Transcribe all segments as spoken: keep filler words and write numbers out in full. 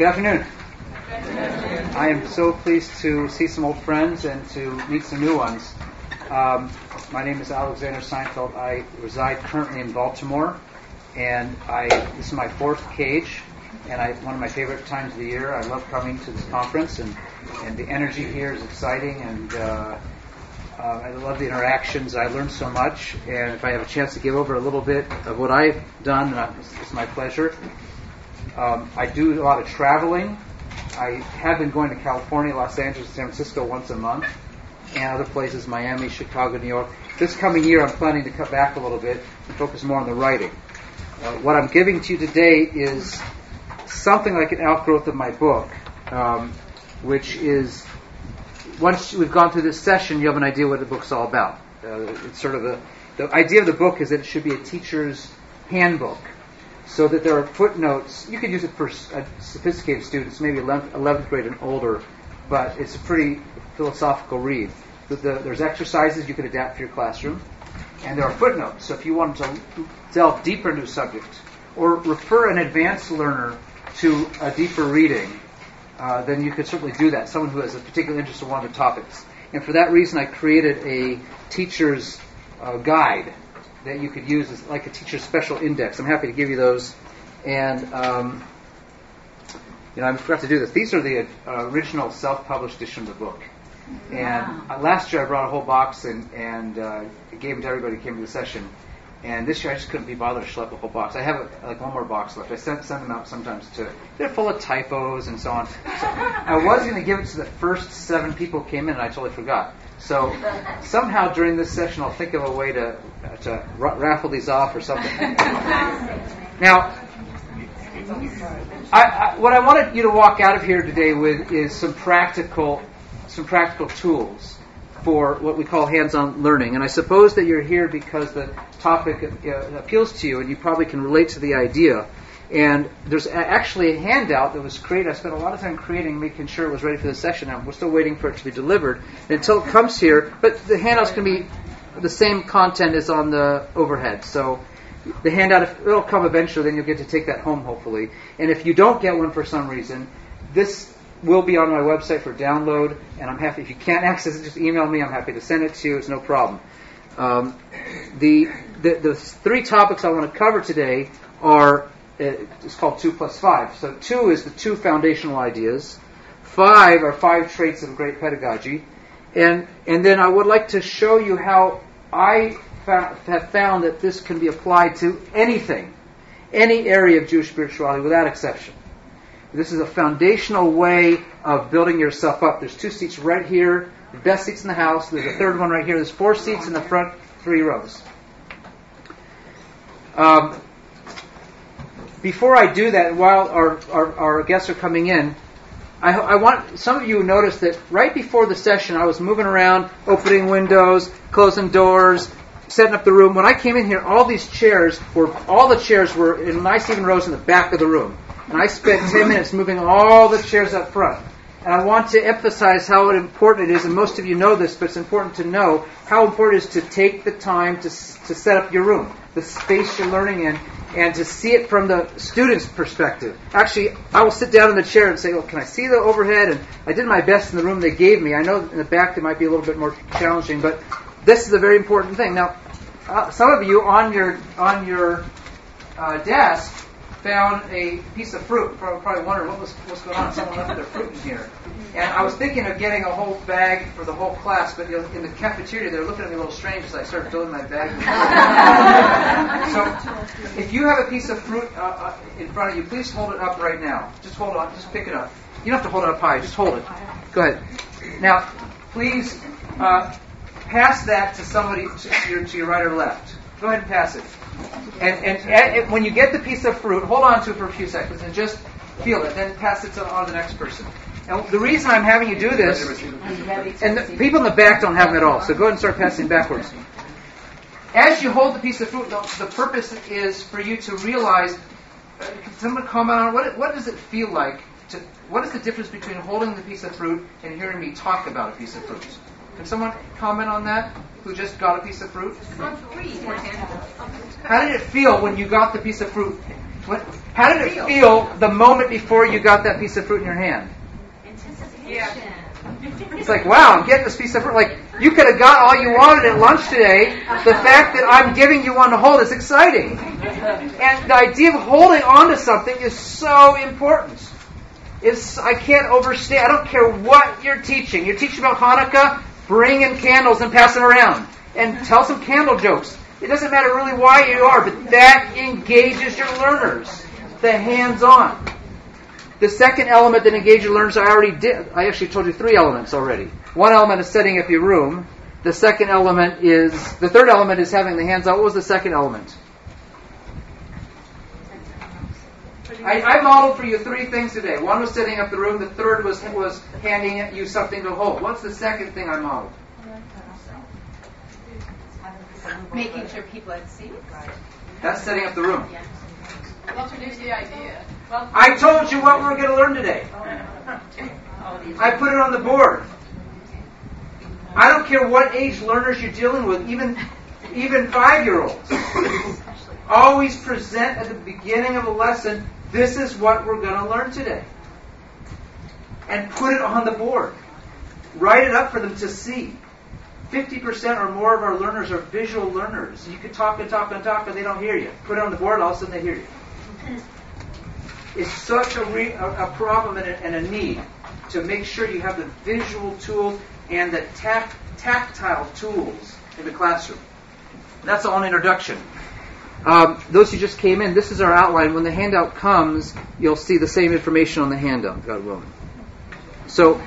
Good afternoon. I am so pleased to see some old friends and to meet some new ones. Um, my name is Alexander Seinfeld. I reside currently in Baltimore, and I this is my fourth Cage, and I one of my favorite times of the year. I love coming to this conference, and, and the energy here is exciting, and uh, uh, I love the interactions. I learned so much, and if I have a chance to give over a little bit of what I've done, then it's my pleasure. Um, I do a lot of traveling. I have been going to California, Los Angeles, San Francisco once a month, and other places, Miami, Chicago, New York. This coming year, I'm planning to cut back a little bit and focus more on the writing. Uh, what I'm giving to you today is something like an outgrowth of my book, um, which is, once we've gone through this session, you have an idea what the book's all about. Uh, it's sort of a, the idea of the book is that it should be a teacher's handbook, so that there are footnotes. You could use it for uh, sophisticated students, maybe eleventh grade and older, but it's a pretty philosophical read. The, the, there's exercises you could adapt for your classroom, and there are footnotes. So if you wanted to delve deeper into a subject, or refer an advanced learner to a deeper reading, uh, then you could certainly do that, someone who has a particular interest in one of the topics. And for that reason, I created a teacher's uh, guide that you could use as like a teacher's special index. I'm happy to give you those. And, um, you know, I forgot to do this. These are the uh, original self-published edition of the book. And uh, last year I brought a whole box and, and uh, gave them to everybody who came to the session. And this year I just couldn't be bothered to schlep a whole box. I have a, like one more box left. I send, send them out sometimes to, they're full of typos and so on. So I was going to give it to the first seven people who came in, and I totally forgot. So somehow during this session I'll think of a way to to raffle these off or something. Now, I, I, what I wanted you to walk out of here today with is some practical some practical tools for what we call hands-on learning. And I suppose that you're here because the topic uh, appeals to you, and you probably can relate to the idea. And there's actually a handout that was created. I spent a lot of time creating, making sure it was ready for the session. And we're still waiting for it to be delivered until it comes here. But the handout's going to be the same content as on the overhead. So the handout, it'll come eventually, then you'll get to take that home, hopefully. And if you don't get one for some reason, this will be on my website for download. And I'm happy, if you can't access it, just email me. I'm happy to send it to you. It's no problem. Um, the, the the three topics I want to cover today are, it's called two plus five. So two is the two foundational ideas. Five are five traits of great pedagogy. And and then I would like to show you how I fa- have found that this can be applied to anything, any area of Jewish spirituality without exception. This is a foundational way of building yourself up. There's two seats right here, the best seats in the house. There's a third one right here. There's four seats in the front three rows. Um, Before I do that, while our, our, our guests are coming in, I, I want some of you notice that right before the session, I was moving around, opening windows, closing doors, setting up the room. When I came in here, all these chairs were, all the chairs were in nice even rows in the back of the room. And I spent ten minutes moving all the chairs up front. And I want to emphasize how important it is, and most of you know this, but it's important to know how important it is to take the time to to set up your room, the space you're learning in, and to see it from the student's perspective. Actually, I will sit down in the chair and say, well, can I see the overhead? And I did my best in the room they gave me. I know in the back it might be a little bit more challenging, but this is a very important thing. Now, uh, some of you on your on your uh, desk found a piece of fruit. Probably wondering what was what's going on. Someone left their fruit in here. And I was thinking of getting a whole bag for the whole class, but you know, in the cafeteria they were looking at me a little strange as I started filling my bag. So, if you have a piece of fruit uh, uh, in front of you, please hold it up right now. Just hold on. Just pick it up. You don't have to hold it up high. Just hold it. Go ahead. Now, please uh, pass that to somebody to your, to your right or left. Go ahead and pass it. And, and, and when you get the piece of fruit, hold on to it for a few seconds and just feel it. Then pass it to, on to the next person. And the reason I'm having you do this, and the people in the back don't have them at all, so go ahead and start passing backwards. As you hold the piece of fruit, the, the purpose is for you to realize, uh, can someone comment on what, what does it feel like, to, what is the difference between holding the piece of fruit and hearing me talk about a piece of fruit? Can someone comment on that, who just got a piece of fruit? How did it feel when you got the piece of fruit What, how did it feel the moment before you got that piece of fruit in your hand? Anticipation. It's like, wow, I'm getting this piece of fruit. Like, you could have got all you wanted at lunch today. The fact that I'm giving you one to hold is exciting. And the idea of holding on to something is so important. It's, I can't overstate. I don't care what you're teaching. You're teaching about Hanukkah, bring in candles and pass them around. And tell some candle jokes. It doesn't matter really why you are, but that engages your learners. The hands-on. The second element that engages your learners, I already did. I actually told you three elements already. One element is setting up your room. The second element is, the third element is having the hands-on. What was the second element? I, I modeled for you three things today. One was setting up the room. The third was was handing you something to hold. What's the second thing I modeled? Making sure people had seen it. That's setting up the room. Yeah. Well, introduce the idea. Well, I told you what we were going to learn today. I put it on the board. I don't care what age learners you're dealing with, even even five-year-olds. Always present at the beginning of a lesson, this is what we're going to learn today. And put it on the board. Write it up for them to see. fifty percent or more of our learners are visual learners. You could talk and talk and talk and they don't hear you. Put it on the board, all of a sudden they hear you. It's such a, re, a, a problem and a, and a need to make sure you have the visual tools and the tact, tactile tools in the classroom. That's all an introduction. Um, those who just came in, this is our outline. When the handout comes, you'll see the same information on the handout, God willing. So,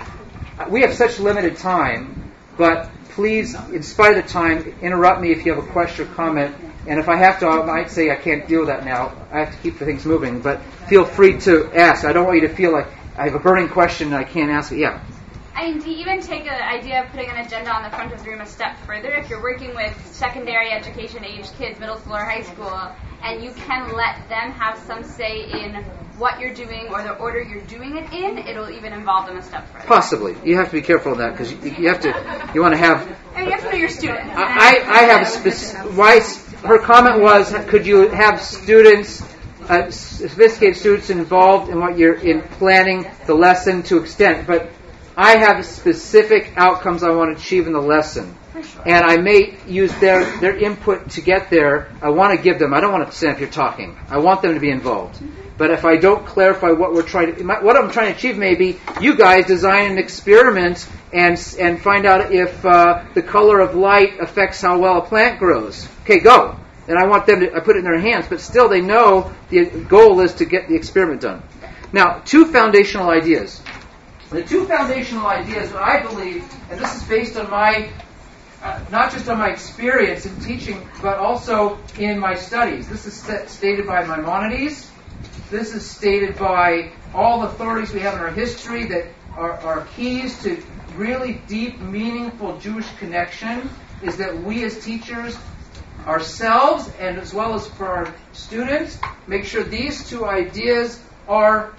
we have such limited time, but please, in spite of the time, interrupt me if you have a question or comment. And if I have to, I might say I can't deal with that now. I have to keep the things moving. But feel free to ask. I don't want you to feel like I have a burning question and I can't ask it. Yeah. And to even take an idea of putting an agenda on the front of the room a step further, if you're working with secondary education age kids, middle school or high school, and you can let them have some say in what you're doing or the order you're doing it in, it'll even involve them a step further. Possibly. You have to be careful of that because you, you have to, you want to have... I mean, you have to know your student. I, I have spec- why her comment was, could you have students, uh, sophisticated students involved in what you're in planning the lesson to extent, but I have specific outcomes I want to achieve in the lesson. And I may use their, their input to get there. I want to give them, I don't want to stand up here talking. I want them to be involved. But if I don't clarify what we're trying to, what I'm trying to achieve may be, you guys design an experiment and and find out if uh, the color of light affects how well a plant grows. Okay, go. And I want them to, I put it in their hands, but still they know the goal is to get the experiment done. Now, two foundational ideas. The two foundational ideas that I believe, and this is based on my, uh, not just on my experience in teaching, but also in my studies. This is st- stated by Maimonides. This is stated by all the authorities we have in our history that are, are keys to really deep, meaningful Jewish connection, is that we as teachers ourselves, and as well as for our students, make sure these two ideas are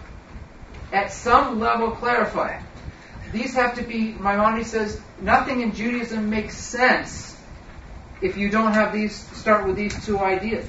at some level clarified. These have to be, Maimonides says, nothing in Judaism makes sense if you don't have these, start with these two ideas.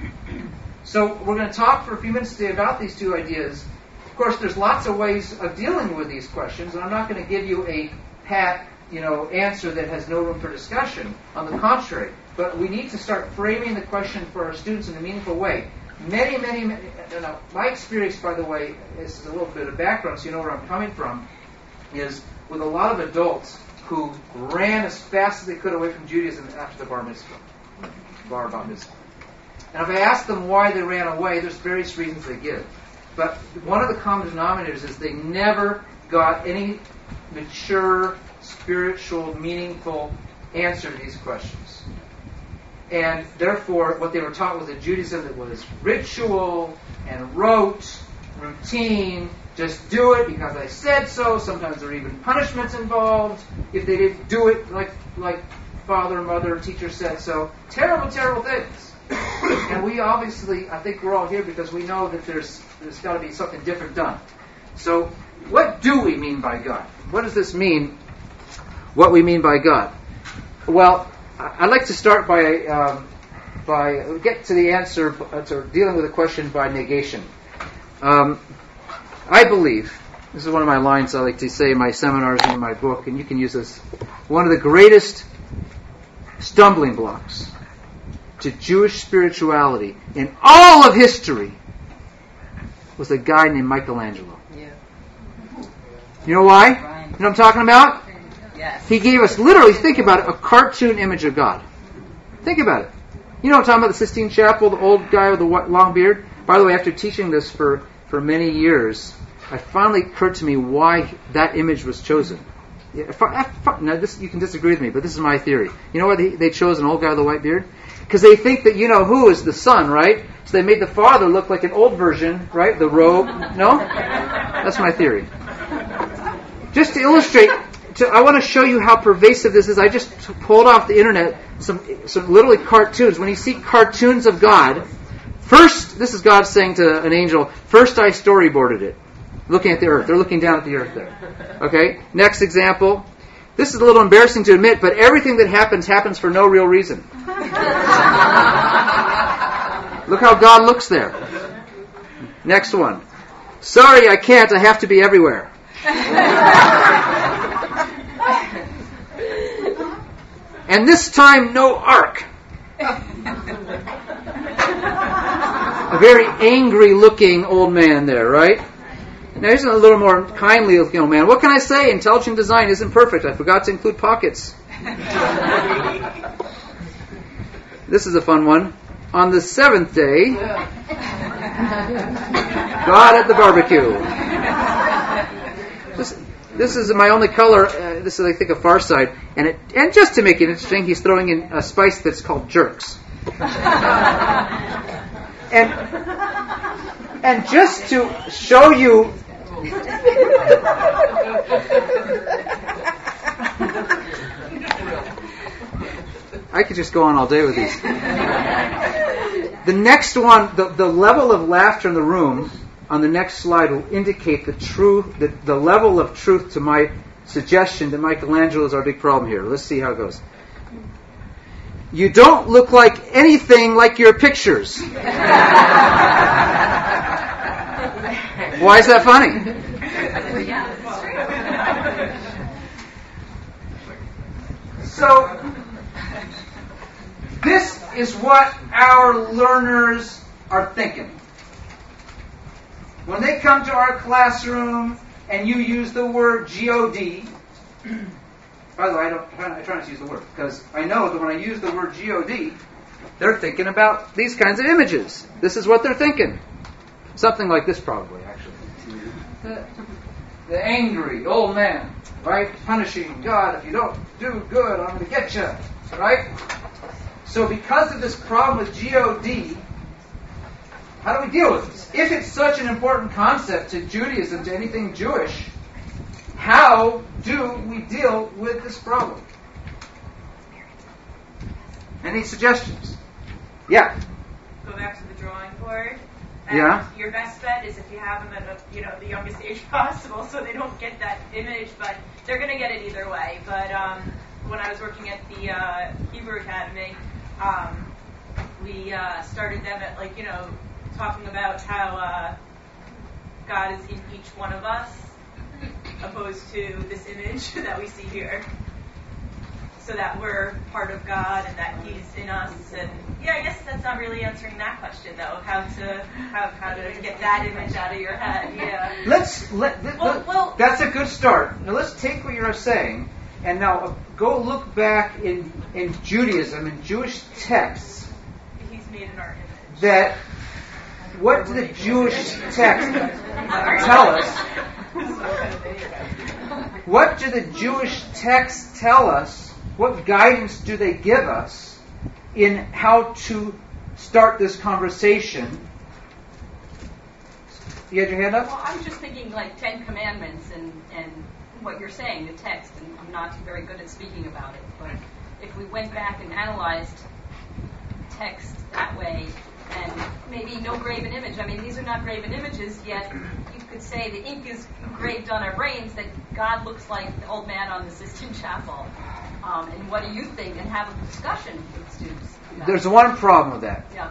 So we're going to talk for a few minutes today about these two ideas. Of course, there's lots of ways of dealing with these questions, and I'm not going to give you a pat, you know, answer that has no room for discussion. On the contrary, but we need to start framing the question for our students in a meaningful way. Many, many, many you know, my experience, by the way, this is a little bit of background so you know where I'm coming from, is with a lot of adults who ran as fast as they could away from Judaism after the bar mitzvah, bar bar mitzvah. And if I ask them why they ran away, there's various reasons they give. But one of the common denominators is they never got any mature, spiritual, meaningful answer to these questions. And therefore, what they were taught was a Judaism that was ritual and rote, routine, just do it because I said so. Sometimes there are even punishments involved if they didn't do it like like father, mother, teacher said so. Terrible, terrible things. And we obviously, I think we're all here because we know that there's there's got to be something different done. So, what do we mean by God? What does this mean, what we mean by God? Well, I'd like to start by um, by get to the answer, uh, to dealing with the question by negation. Um, I believe, this is one of my lines I like to say in my seminars and in my book, and you can use this, one of the greatest stumbling blocks to Jewish spirituality in all of history was a guy named Michelangelo. Yeah. You know why? You know what I'm talking about? Yes. He gave us, literally, think about it, a cartoon image of God. Think about it. You know what I'm talking about, the Sistine Chapel, the old guy with the white, long beard? By the way, after teaching this for, for many years, it finally occurred to me why that image was chosen. Yeah, if I, if I, now, this, you can disagree with me, but this is my theory. You know why they, they chose an old guy with a white beard? Because they think that you know who is the son, right? So they made the father look like an old version, right? The robe. No? That's my theory. Just to illustrate, to, I want to show you how pervasive this is. I just pulled off the internet some, some literally cartoons. When you see cartoons of God, first, this is God saying to an angel, first I storyboarded it. Looking at the earth. They're looking down at the earth there. Okay? Next example. This is a little embarrassing to admit, but everything that happens, happens for no real reason. Look how God looks there. Next one. Sorry, I can't. I have to be everywhere. And this time, no ark. A very angry-looking old man there, right? Now, here's a little more kindly looking old man. What can I say? Intelligent design isn't perfect. I forgot to include pockets. This is a fun one. On the seventh day, God at the barbecue. This, this is my only color. Uh, this is, I think, a Far Side. And, it, and just to make it interesting, he's throwing in a spice that's called jerks. And, and just to show you I could just go on all day with these. The next one, the, the level of laughter in the room on the next slide will indicate the truth, the, the level of truth to my suggestion that Michelangelo is our big problem here. Let's see how it goes. You don't look like anything like your pictures. Why is that funny? So, this is what our learners are thinking. When they come to our classroom and you use the word G O D, by the way, I, don't, I try not to use the word, because I know that when I use the word G O D, they're thinking about these kinds of images. This is what they're thinking. Something like this probably, actually. The, the angry old man, right? Punishing God, if you don't do good, I'm going to get you, right? So because of this problem with G O D, how do we deal with this? If it's such an important concept to Judaism, to anything Jewish, how do we deal with this problem? Any suggestions? Yeah. Go back to the drawing board. And Yeah. Your best bet is if you have them at a, you know, the youngest age possible, so they don't get that image, but they're going to get it either way. But um, when I was working at the uh, Hebrew Academy, um, we uh, started them at, like, you know, talking about how uh, God is in each one of us, opposed to this image that we see here. So that we're part of God and that He's in us. And yeah, I guess that's not really answering that question, though. How to how, how to get that image out of your head. Yeah. Let's let. Th- Well, let- well- that's a good start. Now let's take what you're saying and now uh, go look back in in Judaism, in Jewish texts. He's made in our image. That what do the Jewish texts tell us? What do the Jewish texts tell us? What guidance do they give us in how to start this conversation? You had your hand up? Well, I was just thinking like Ten Commandments and, and what you're saying, the text, and I'm not very good at speaking about it, but if we went back and analyzed text that way, and maybe no graven image. I mean, these are not graven images, yet you could say the ink is engraved on our brains that God looks like the old man on the Sistine Chapel. Um, and what do you think? And have a discussion with students. There's one problem with that. Yeah.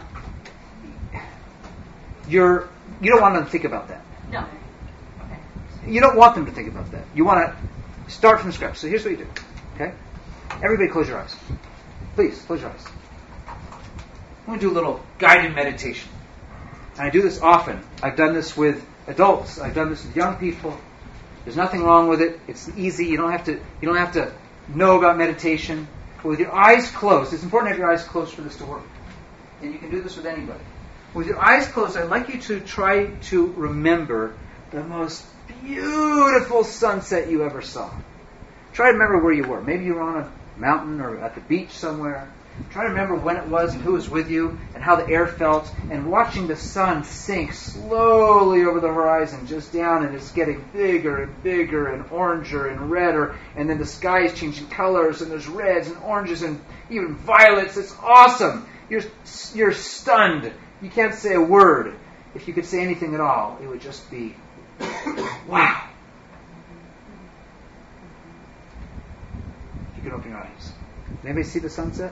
You're you don't want them to think about that. No. Okay. You don't want them to think about that. You want to start from scratch. So here's what you do. Okay? Everybody close your eyes. Please, close your eyes. I'm going to do a little guided meditation. And I do this often. I've done this with adults. I've done this with young people. There's nothing wrong with it. It's easy. You don't have to you don't have to know about meditation. But with your eyes closed, it's important to have your eyes closed for this to work. And you can do this with anybody. With your eyes closed, I'd like you to try to remember the most beautiful sunset you ever saw. Try to remember where you were. Maybe you were on a mountain or at the beach somewhere. Try to remember when it was and who was with you and how the air felt, and watching the sun sink slowly over the horizon just down, and it's getting bigger and bigger and oranger and redder, and then the sky is changing colors, and there's reds and oranges and even violets. It's awesome. You're you're stunned. You can't say a word. If you could say anything at all, it would just be, wow. You can open your eyes. Anybody see the sunset?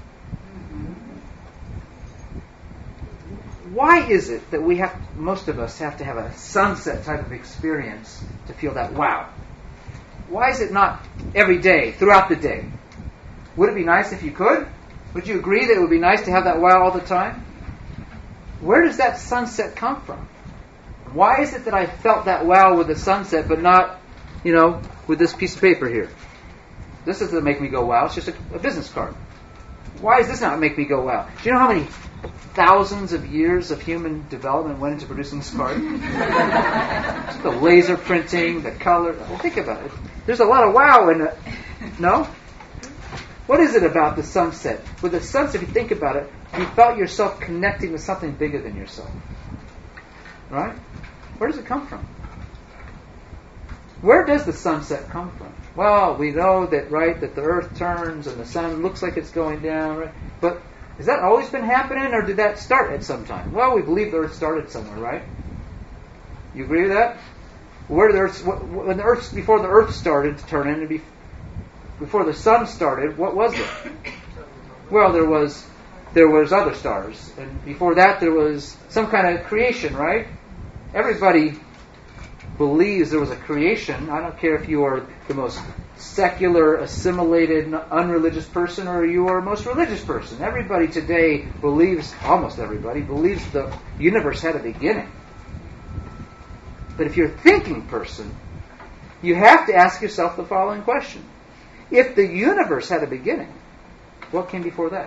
Why is it that we have, most of us have to have a sunset type of experience to feel that wow? Why is it not every day, throughout the day? Would it be nice if you could? Would you agree that it would be nice to have that wow all the time? Where does that sunset come from? Why is it that I felt that wow with the sunset, but not, you know, with this piece of paper here? This doesn't make me go wow. It's just a, a business card. Why does this not make me go wow? Do you know how many thousands of years of human development went into producing this card? The laser printing, the color. Well, think about it. There's a lot of wow in it. No? What is it about the sunset? With the sunset, if you think about it, you felt yourself connecting with something bigger than yourself. Right? Where does it come from? Where does the sunset come from? Well, we know that, right, that the earth turns and the sun looks like it's going down, right? But has that always been happening, or did that start at some time? Well, we believe the earth started somewhere, right? You agree with that? Where did the earth, when the earth, before the earth started to turn into, before the sun started, what was it? Well, there was, there was other stars, and before that there was some kind of creation, right? Everybody believes there was a creation. I don't care if you are the most secular, assimilated, unreligious person, or you are the most religious person. Everybody today believes, almost everybody, believes the universe had a beginning. But if you're a thinking person, you have to ask yourself the following question. If the universe had a beginning, what came before that?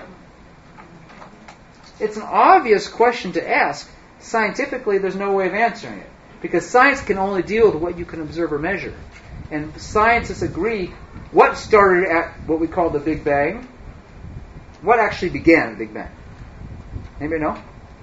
It's an obvious question to ask. Scientifically, there's no way of answering it. Because science can only deal with what you can observe or measure. And scientists agree what started at what we call the Big Bang. What actually began the Big Bang? Anybody know?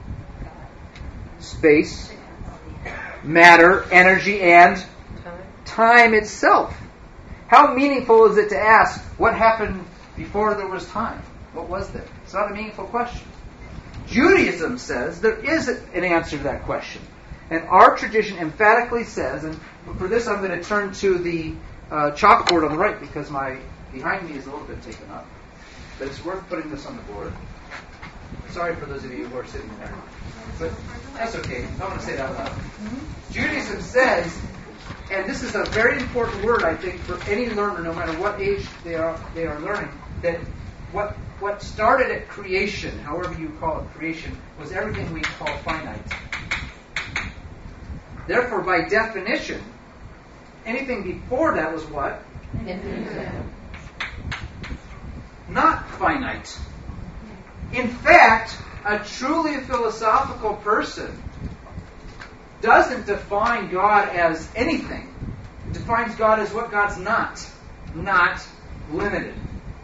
Space, matter, energy, and time itself. How meaningful is it to ask what happened before there was time? What was there? It's not a meaningful question. Judaism says there is an answer to that question. And our tradition emphatically says, and for this I'm going to turn to the uh, chalkboard on the right because my behind me is a little bit taken up. But it's worth putting this on the board. Sorry for those of you who are sitting there. But that's okay. I want to say that out loud. Mm-hmm. Judaism says, and this is a very important word, I think, for any learner, no matter what age they are they are learning, that what what started at creation, however you call it creation, was everything we call finite. Therefore, by definition, anything before that was what? Infinite. Not finite. In fact, a truly philosophical person doesn't define God as anything. It defines God as what God's not. Not limited.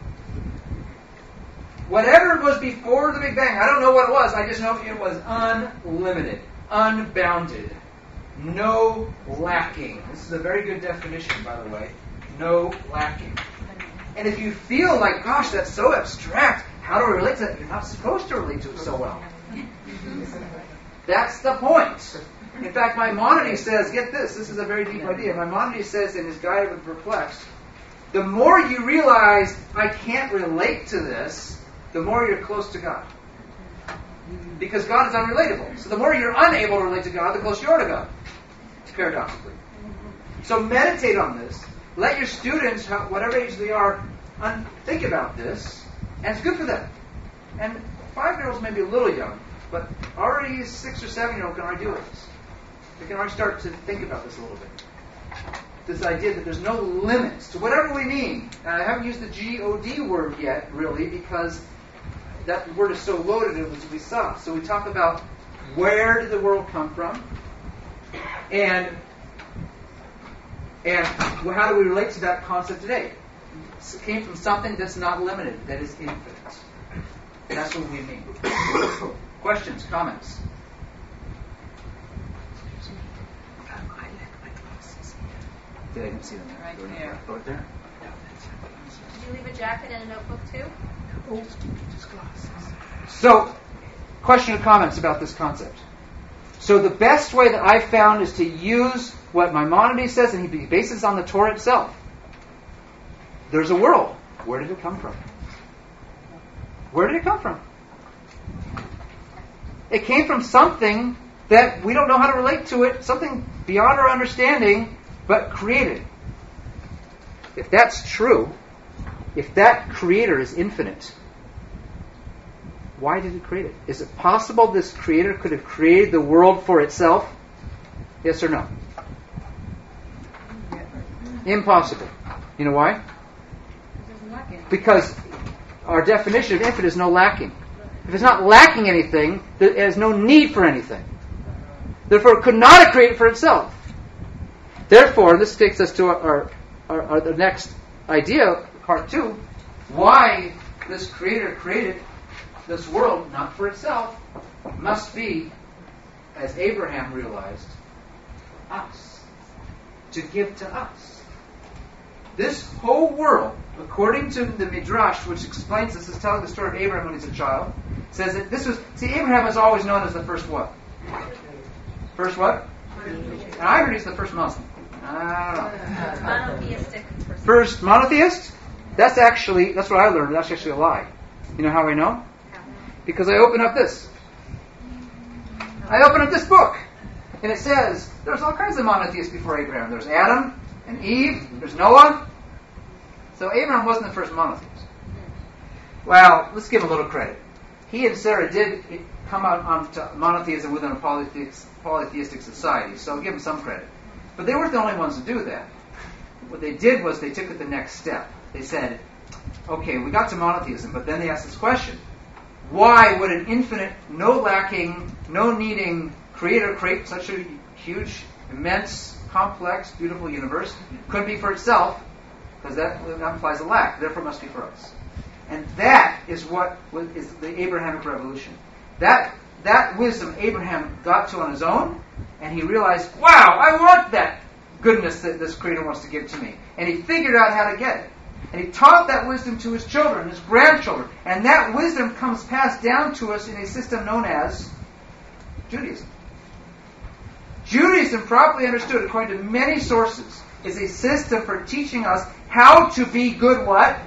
Whatever was before the Big Bang, I don't know what it was, I just know it was unlimited, unbounded. No lacking. This is a very good definition, by the way. No lacking. And if you feel like, gosh, that's so abstract, how do I relate to that? You're not supposed to relate to it so well. That's the point. In fact, Maimonides says, get this, this is a very deep idea. Maimonides says in his Guide of the Perplexed, the more you realize I can't relate to this, the more you're close to God. Because God is unrelatable. So the more you're unable to relate to God, the closer you are to God. Paradoxically. So meditate on this. Let your students, whatever age they are, un- think about this. And it's good for them. And five-year-olds may be a little young, but already six or seven-year-old can already deal with this. They can already start to think about this a little bit. This idea that there's no limits to whatever we mean. And I haven't used the G O D word yet, really, because that word is so loaded as we saw. So we talk about where did the world come from, and and how do we relate to that concept today? It came from something that's not limited, that is infinite. That's what we mean. Questions, comments? Did I even see them? Right there. Right there. Did you leave a jacket and a notebook too? So, question or comments about this concept? So the best way that I've found is to use what Maimonides says, and he bases on the Torah itself. There's a world. Where did it come from? Where did it come from? It came from something that we don't know how to relate to it, something beyond our understanding, but created. If that's true, if that creator is infinite, why did it create it? Is it possible this creator could have created the world for itself? Yes or no? Impossible. You know why? Because our definition of infinite is no lacking. If it's not lacking anything, it has no need for anything. Therefore, it could not have created for itself. Therefore, this takes us to our, our, our the next idea, part two. Why this creator created this world, not for itself, must be, as Abraham realized, us. To give to us. This whole world, according to the Midrash, which explains this, is telling the story of Abraham when he's a child, says that this was, see, Abraham is always known as the first what? First what? And I heard he's the first Muslim. I don't know. Monotheistic. First monotheist? That's actually, that's what I learned. That's actually a lie. You know how I know? Because I open up this. I open up this book. And it says, there's all kinds of monotheists before Abraham. There's Adam and Eve. There's Noah. So Abraham wasn't the first monotheist. Well, let's give him a little credit. He and Sarah did come out onto monotheism within a polytheistic, polytheistic society. So I'll give them some credit. But they weren't the only ones to do that. What they did was they took it the next step. They said, okay, we got to monotheism, but then they asked this question. Why would an infinite, no lacking, no needing creator create such a huge, immense, complex, beautiful universe? Couldn't be for itself, because that, that implies a lack. Therefore, it must be for us. And that is what is the Abrahamic revolution. That that wisdom Abraham got to on his own, and he realized, wow, I want that goodness that this creator wants to give to me. And he figured out how to get it. And he taught that wisdom to his children, his grandchildren. And that wisdom comes passed down to us in a system known as Judaism. Judaism, properly understood according to many sources, is a system for teaching us how to be good what?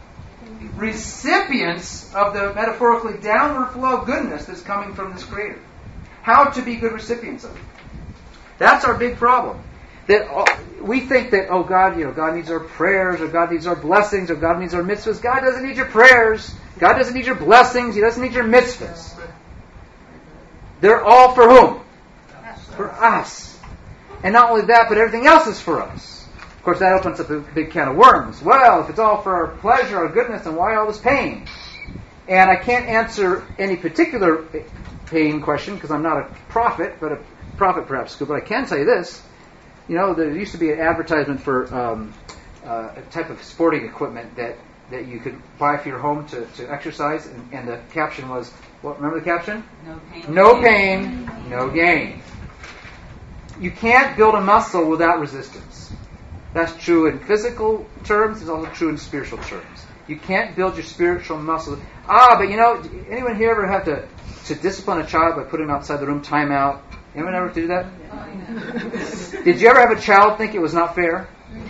Recipients of the metaphorically downward flow of goodness that's coming from this Creator. How to be good recipients of it. That's our big problem. That we think that, oh God, you know, God needs our prayers, or God needs our blessings, or God needs our mitzvahs. God doesn't need your prayers. God doesn't need your blessings. He doesn't need your mitzvahs. They're all for whom? For us. And not only that, but everything else is for us. Of course, that opens up a big can of worms. Well, if it's all for our pleasure or goodness, then why all this pain? And I can't answer any particular pain question because I'm not a prophet, but a prophet perhaps. But I can tell you this. You know, there used to be an advertisement for um, uh, a type of sporting equipment that, that you could buy for your home to, to exercise, and, and the caption was, what? Remember the caption? No pain. No pain, no gain. You can't build a muscle without resistance. That's true in physical terms. It's also true in spiritual terms. You can't build your spiritual muscle. Ah, but you know, anyone here ever have to, to discipline a child by putting him outside the room, time out, Anyone ever do that? Did you ever have a child think it was not fair?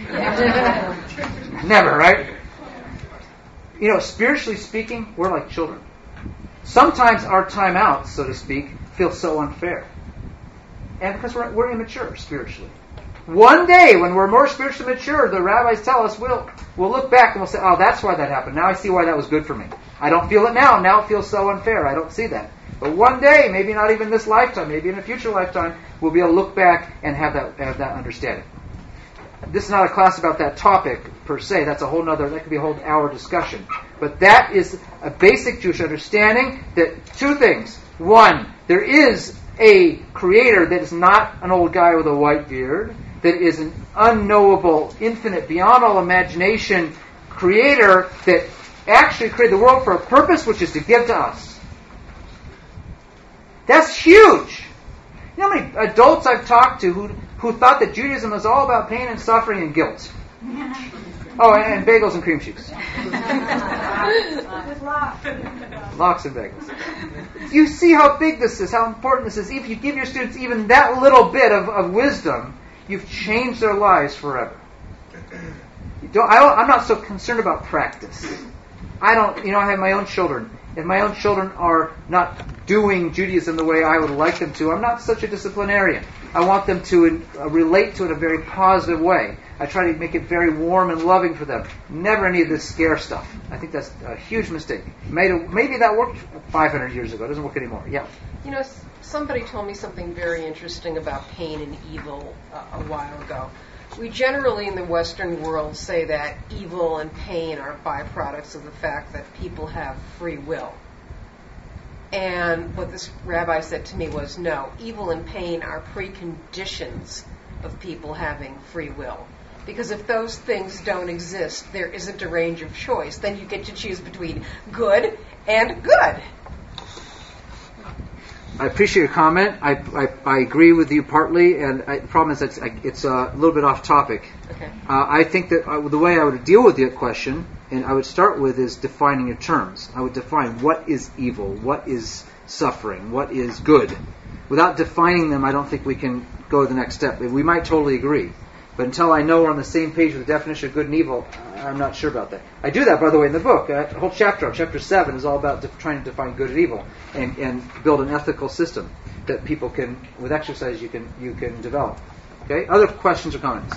Never, right? You know, spiritually speaking, we're like children. Sometimes our time out, so to speak, feels so unfair. And because we're, we're immature spiritually. One day, when we're more spiritually mature, the rabbis tell us, we'll, we'll look back and we'll say, oh, that's why that happened. Now I see why that was good for me. I don't feel it now. Now it feels so unfair. I don't see that. But one day, maybe not even this lifetime, maybe in a future lifetime, we'll be able to look back and have that have that understanding. This is not a class about that topic per se. That's a whole nother, that could be a whole hour discussion. But that is a basic Jewish understanding that two things. One, there is a creator that is not an old guy with a white beard, that is an unknowable, infinite, beyond all imagination creator that actually created the world for a purpose, which is to give to us. That's huge. You know how many adults I've talked to who who thought that Judaism was all about pain and suffering and guilt? Oh, and, and bagels and cream cheese. Lox and bagels. You see how big this is, how important this is. If you give your students even that little bit of, of wisdom, you've changed their lives forever. You don't, I don't, I'm not so concerned about practice. I don't, you know, I have my own children. If my own children are not doing Judaism the way I would like them to, I'm not such a disciplinarian. I want them to uh, relate to it in a very positive way. I try to make it very warm and loving for them. Never any of this scare stuff. I think that's a huge mistake. Maybe, maybe that worked five hundred years ago. It doesn't work anymore. Yeah. You know, somebody told me something very interesting about pain and evil uh, a while ago. We generally in the Western world say that evil and pain are byproducts of the fact that people have free will. And what this rabbi said to me was, no, evil and pain are preconditions of people having free will. Because if those things don't exist, there isn't a range of choice. Then you get to choose between good and good. I appreciate your comment. I, I, I agree with you partly, and I, the problem is that it's, it's a little bit off topic. Okay. Uh, I think that uh, the way I would deal with your question, and I would start with, is defining your terms. I would define what is evil, what is suffering, what is good. Without defining them, I don't think we can go to the next step. We might totally agree. But until I know we're on the same page with the definition of good and evil, I'm not sure about that. I do that, by the way, in the book. A whole chapter, chapter seven, is all about def- trying to define good and evil and, and build an ethical system that people can, with exercise, you can you can develop. Okay. Other questions or comments?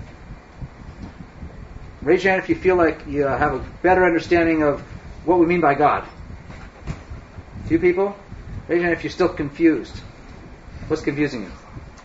Raise your hand if you feel like you have a better understanding of what we mean by God. Few people. Raise your hand if you're still confused. What's confusing you?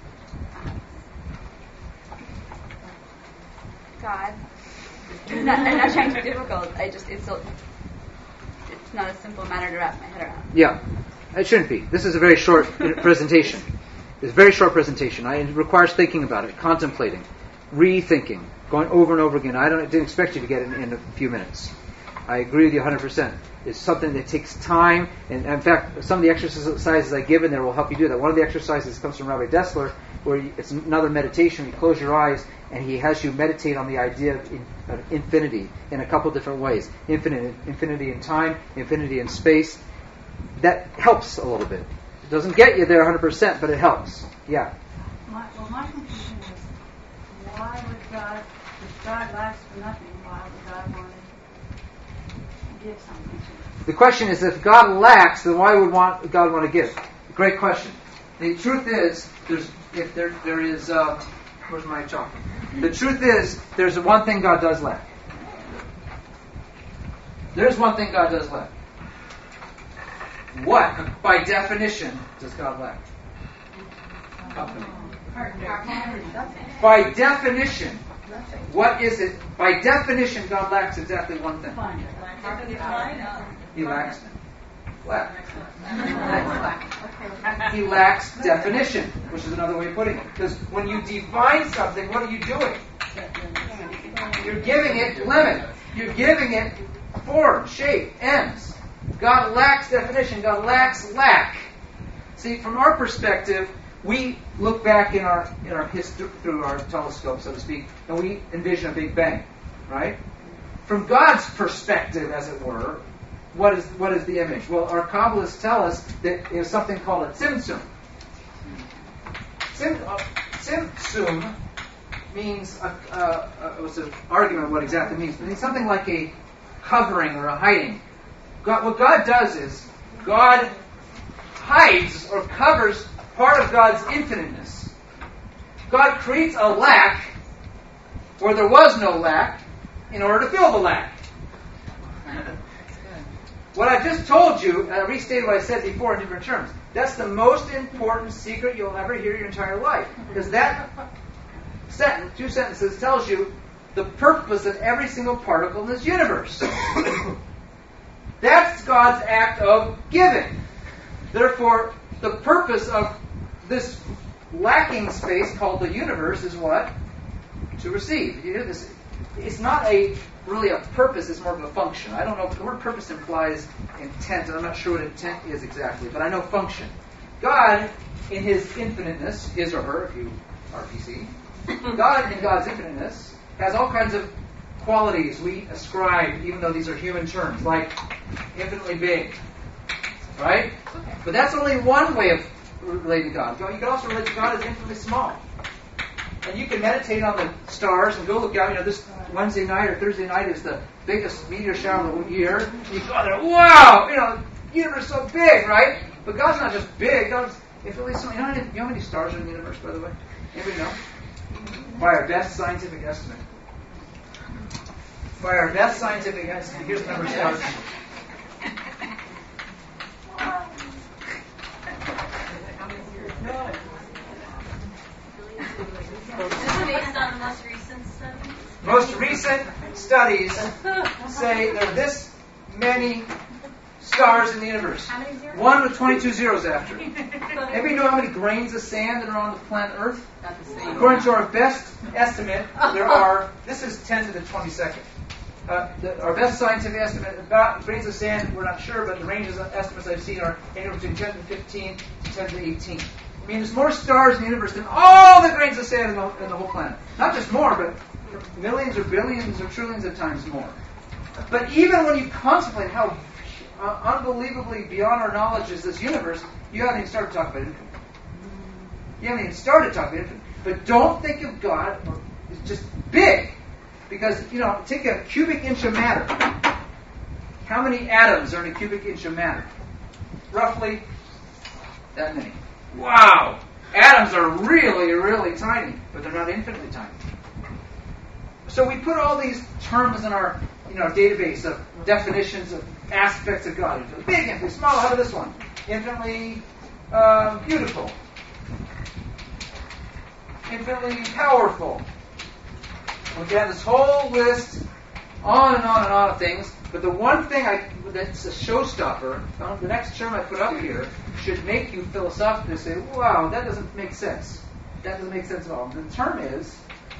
God. I'm not, I'm not trying to be difficult. I just it's so, it's not a simple matter to wrap my head around. Yeah, it shouldn't be. This is a very short presentation. It's a very short presentation. I, it requires thinking about it, contemplating, rethinking, going over and over again. I don't didn't expect you to get it in, in a few minutes. I agree with you one hundred percent. It's something that takes time, and in fact, some of the exercises I give in there will help you do that. One of the exercises comes from Rabbi Dessler, where you, it's another meditation. You close your eyes, and he has you meditate on the idea of, in, of infinity in a couple different ways. Infinite, infinity in time, infinity in space. That helps a little bit. It doesn't get you there one hundred percent, but it helps. Yeah. My, well, my confusion is, why would God, if God lacks for nothing, why would God want to give something to us? The question is, if God lacks, then why would want, God want to give? Great question. The truth is, there's if there there is. Uh, where's my chalk? The truth is, there's one thing God does lack. There's one thing God does lack. What, by definition, does God lack? Company. By definition, what is it? By definition, God lacks exactly one thing. He lacks lack. He lacks definition, which is another way of putting it. Because when you define something, what are you doing? You're giving it limit. You're giving it form, shape, ends. God lacks definition. God lacks lack. See, from our perspective, we look back in our in our history through our telescope, so to speak, and we envision a Big Bang, right? From God's perspective, as it were, what is what is the image? Well, our Kabbalists tell us that there's something called a tzimtzum. sim, uh, Tzimtzum means, a, uh, uh, it was an argument of what exactly it means, but it means something like a covering or a hiding. God, what God does is, God hides or covers part of God's infiniteness. God creates a lack where there was no lack in order to fill the lack. What I just told you, I restated what I said before in different terms. That's the most important secret you'll ever hear your entire life. Because that sentence, two sentences, tells you the purpose of every single particle in this universe. That's God's act of giving. Therefore, the purpose of this lacking space called the universe is what? To receive. You hear this? It's not a really a purpose, it's more of a function. I don't know, the word purpose implies intent, and I'm not sure what intent is exactly, but I know function. God, in His infiniteness, his or her, if you are P C, God, in God's infiniteness, has all kinds of qualities we ascribe, even though these are human terms, like infinitely big. Right? But that's only one way of relating to God. You can also relate to God as infinitely small. And you can meditate on the stars and go look out. You know, this Wednesday night or Thursday night is the biggest meteor shower of the year. And you go there, wow! You know, the universe is so big, right? But God's not just big. God's infinitely small. You know how many, you know how many stars are in the universe, by the way? Anybody know? By our best scientific estimate. By our best scientific estimate, here's the number of stars. Based on the most recent studies? Most recent studies say there are this many stars in the universe. How many zeros? One with twenty-two zeros after it. Anybody know how many grains of sand that are on the planet Earth? Not the same. According to our best estimate, there are, this is ten to the twenty-second. Uh, the, our best scientific estimate about grains of sand, we're not sure, but the ranges of estimates I've seen are anywhere between ten to fifteen to ten to eighteen. I mean, there's more stars in the universe than all the grains of sand in the, in the whole planet. Not just more, but millions or billions or trillions of times more. But even when you contemplate how uh, unbelievably beyond our knowledge is this universe, you haven't even started talking about infinite. You haven't even started talking about infinite. But don't think of God as just big. Because, you know, take a cubic inch of matter. How many atoms are in a cubic inch of matter? Roughly that many. Wow! Atoms are really, really tiny, but they're not infinitely tiny. So we put all these terms in our, you know, database of definitions of aspects of God. Big, infinitely small. How about this one? Infinitely uh, beautiful. Infinitely powerful. We have this whole list, on and on and on of things. But the one thing I, that's a showstopper, the next term I put up here, should make you philosophically say, wow, that doesn't make sense. That doesn't make sense at all. The term is,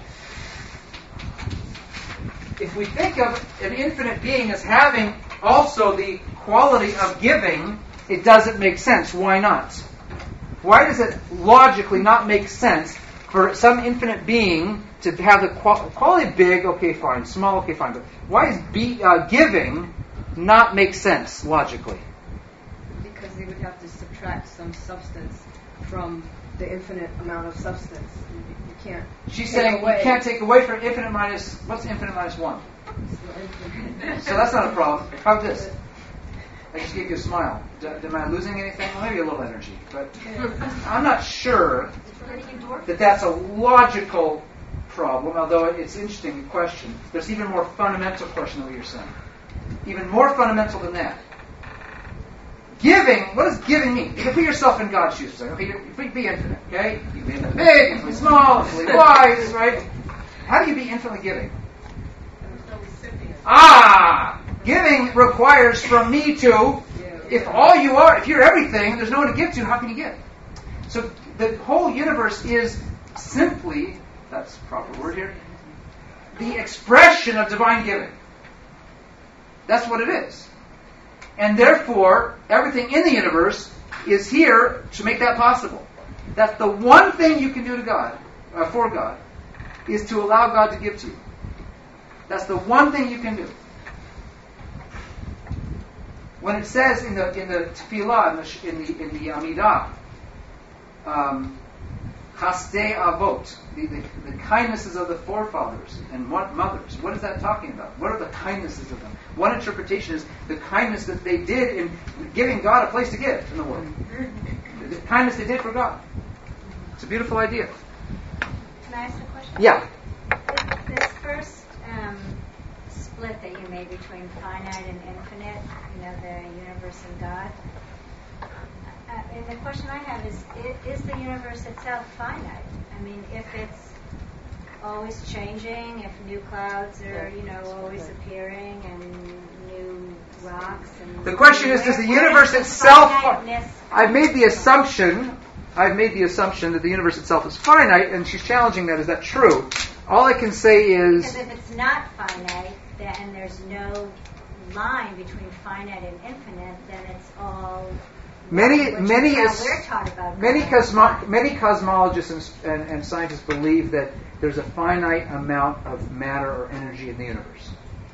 if we think of an infinite being as having also the quality of giving, it doesn't make sense. Why not? Why does it logically not make sense for some infinite being to have the qual- quality big? Okay, fine. Small, okay, fine. But why is be, uh, giving not make sense logically? Because they would have to subtract some substance from the infinite amount of substance. You, you can't. She's take saying away. you can't take away from infinite minus, what's infinite minus one? So that's not a problem. How about this? I just gave you a smile. D- am I losing anything? Well, maybe a little energy. But I'm not sure that that's a logical problem, although it's an interesting question. There's even more fundamental question than what you're saying. Even more fundamental than that. Giving, what does giving mean? You can put yourself in God's shoes. Okay, you be infinite, okay? You can be infinitely big, infinitely small, infinitely wise, right? How do you be infinitely giving? Ah! Giving requires from me to, if all you are, if you're everything, there's no one to give to, how can you give? So the whole universe is simply, that's the proper word here, the expression of divine giving. That's what it is. And therefore, everything in the universe is here to make that possible. That's the one thing you can do to God, uh, for God, is to allow God to give to you. That's the one thing you can do. When it says in the in the tefillah, in the in the, in the Amidah, um, Chasdei avot, the, the, the kindnesses of the forefathers and what mothers. What is that talking about? What are the kindnesses of them? One interpretation is the kindness that they did in giving God a place to give in the world. The kindness they did for God. It's a beautiful idea. Can I ask a question? Yeah. This, this first um, split that you made between finite and infinite, you know, the universe and God. Uh, and the question I have is, is the universe itself finite? I mean, if it's always changing, if new clouds are, you know, always appearing and new rocks and... The question is, does the universe itself... I've made the assumption, I've made the assumption that the universe itself is finite, and she's challenging that. Is that true? All I can say is... Because if it's not finite, then, and there's no line between finite and infinite, then it's all... Many, many, is, we're taught about many, cosmo, many cosmologists and, and, and scientists believe that there's a finite amount of matter or energy in the universe.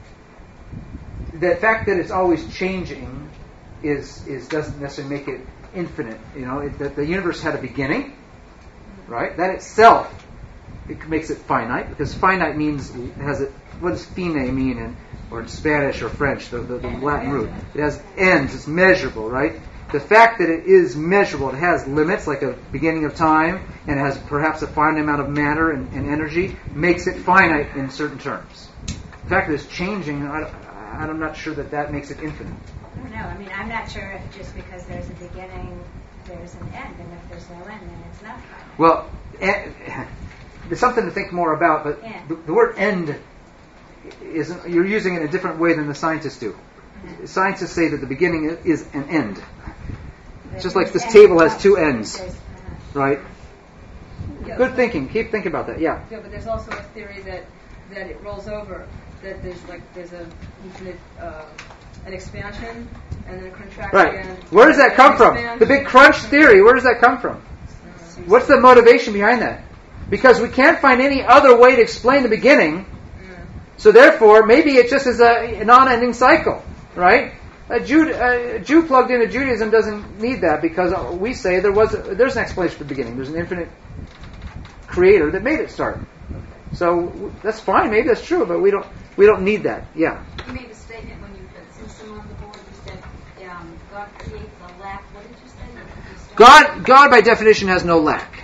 The fact that it's always changing is, is doesn't necessarily make it infinite. You know, it, that the universe had a beginning, right? That itself it makes it finite, because finite means has it. What does fine mean in or in Spanish or French? The, the, the Latin root. It has ends. It's measurable, right? The fact that it is measurable, it has limits, like a beginning of time, and it has perhaps a finite amount of matter and, and energy, makes it finite in certain terms. The fact that it's changing, I, I'm not sure that that makes it infinite. I don't know. I mean, I'm not sure if just because there's a beginning, there's an end, and if there's no end, then it's not finite. Well, eh, there's something to think more about, but yeah. the, the word end, isn't, you're using it in a different way than the scientists do. Mm-hmm. Scientists say that the beginning is an end. It's just like this table has two ends, right? Yeah. Good thinking. Keep thinking about that. Yeah. Yeah, but there's also a theory that that it rolls over. That there's like there's a infinite uh, an expansion and then a contraction. Right. Again, Where does that come from? The big crunch theory. Where does that come from? What's the motivation behind that? Because we can't find any other way to explain the beginning. So therefore, maybe it just is a non-ending cycle, right? A Jew, a Jew plugged into Judaism doesn't need that, because we say there was a, there's an explanation for the beginning. There's an infinite creator that made it start. So that's fine. Maybe that's true, but we don't we don't need that. Yeah. You made a statement when you put system on the board. You said um, God creates a lack. What did you say? You said God God by definition has no lack.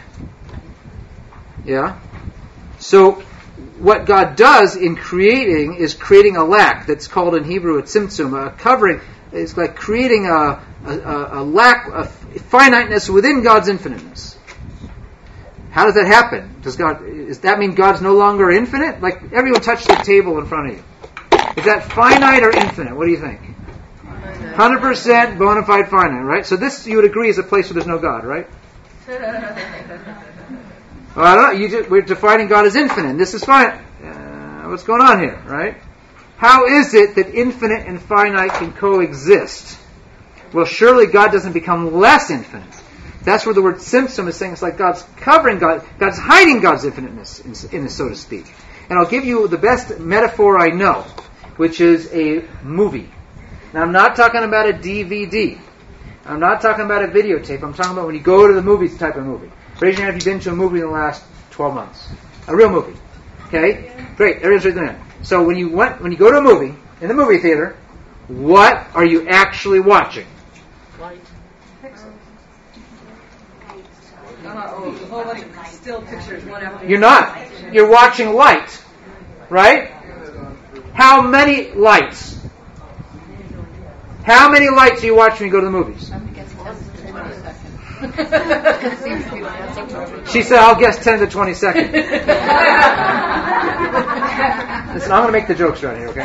Yeah. So what God does in creating is creating a lack that's called in Hebrew a tzimtzum, a covering. It's like creating a, a, a lack, a finiteness within God's infiniteness. How does that happen? Does God? Does that mean God's no longer infinite? Like everyone touched the table in front of you. Is that finite or infinite? What do you think? one hundred percent bona fide finite, right? So this, you would agree, is a place where there's no God, right? Well, I don't know. You just, we're defining God as infinite. This is finite. Uh, what's going on here, right? How is it that infinite and finite can coexist? Well, surely God doesn't become less infinite. That's where the word tzimtzum is saying it's like God's covering God, God's hiding God's infiniteness, in, in, so to speak. And I'll give you the best metaphor I know, which is a movie. Now, I'm not talking about a D V D. I'm not talking about a videotape. I'm talking about when you go to the movies type of movie. Raise your hand if you've been to a movie in the last twelve months. A real movie. Okay? Great. Everyone's raising their hand. So when you went, when you go to a movie, in the movie theater, what are you actually watching? Light. Uh, oh, a whole bunch of still pictures, one after You're not. You're watching light. Right? How many lights? How many lights do you watch when you go to the movies? She said, I'll guess ten to twenty seconds. Listen, I'm going to make the jokes right here, okay?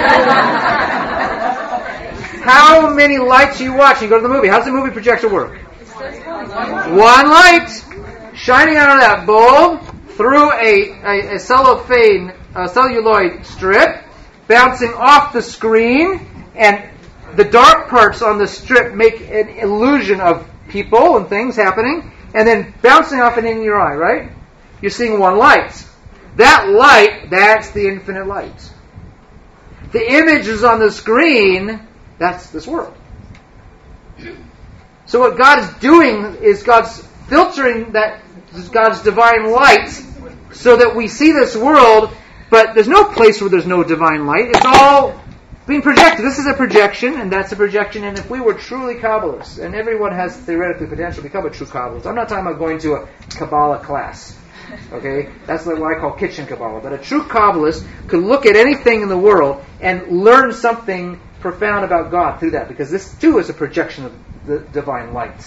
How many lights do you watch when you go to the movie? How does the movie projector work? One light shining out of that bulb through a, a, a cellophane, a celluloid strip, bouncing off the screen, and the dark parts on the strip make an illusion of people and things happening, and then bouncing off and in your eye, right? You're seeing one light. That light, that's the infinite light. The image is on the screen, that's this world. So what God is doing is God's filtering that God's divine light so that we see this world, but there's no place where there's no divine light. It's all being projected. This is a projection, and that's a projection. And if we were truly Kabbalists, and everyone has theoretically potential to become a true Kabbalist, I'm not talking about going to a Kabbalah class. Okay? That's what I call kitchen Kabbalah. But a true Kabbalist could look at anything in the world and learn something profound about God through that, because this too is a projection of the divine light.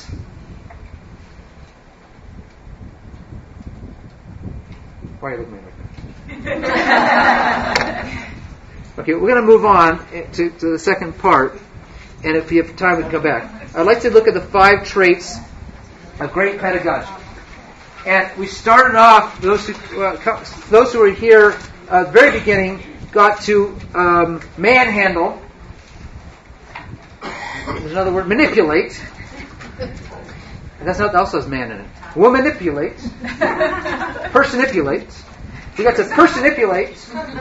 Why are you looking at me like that? Okay, we're going to move on to, to the second part, and if you have time, we can come back. I'd like to look at the five traits of great pedagogy. And we started off, those who, uh, those who were here uh, at the very beginning got to um, manhandle. There's another word, manipulate. And that's not, that also has man in it. We'll manipulate. Personipulate. We got to personipulate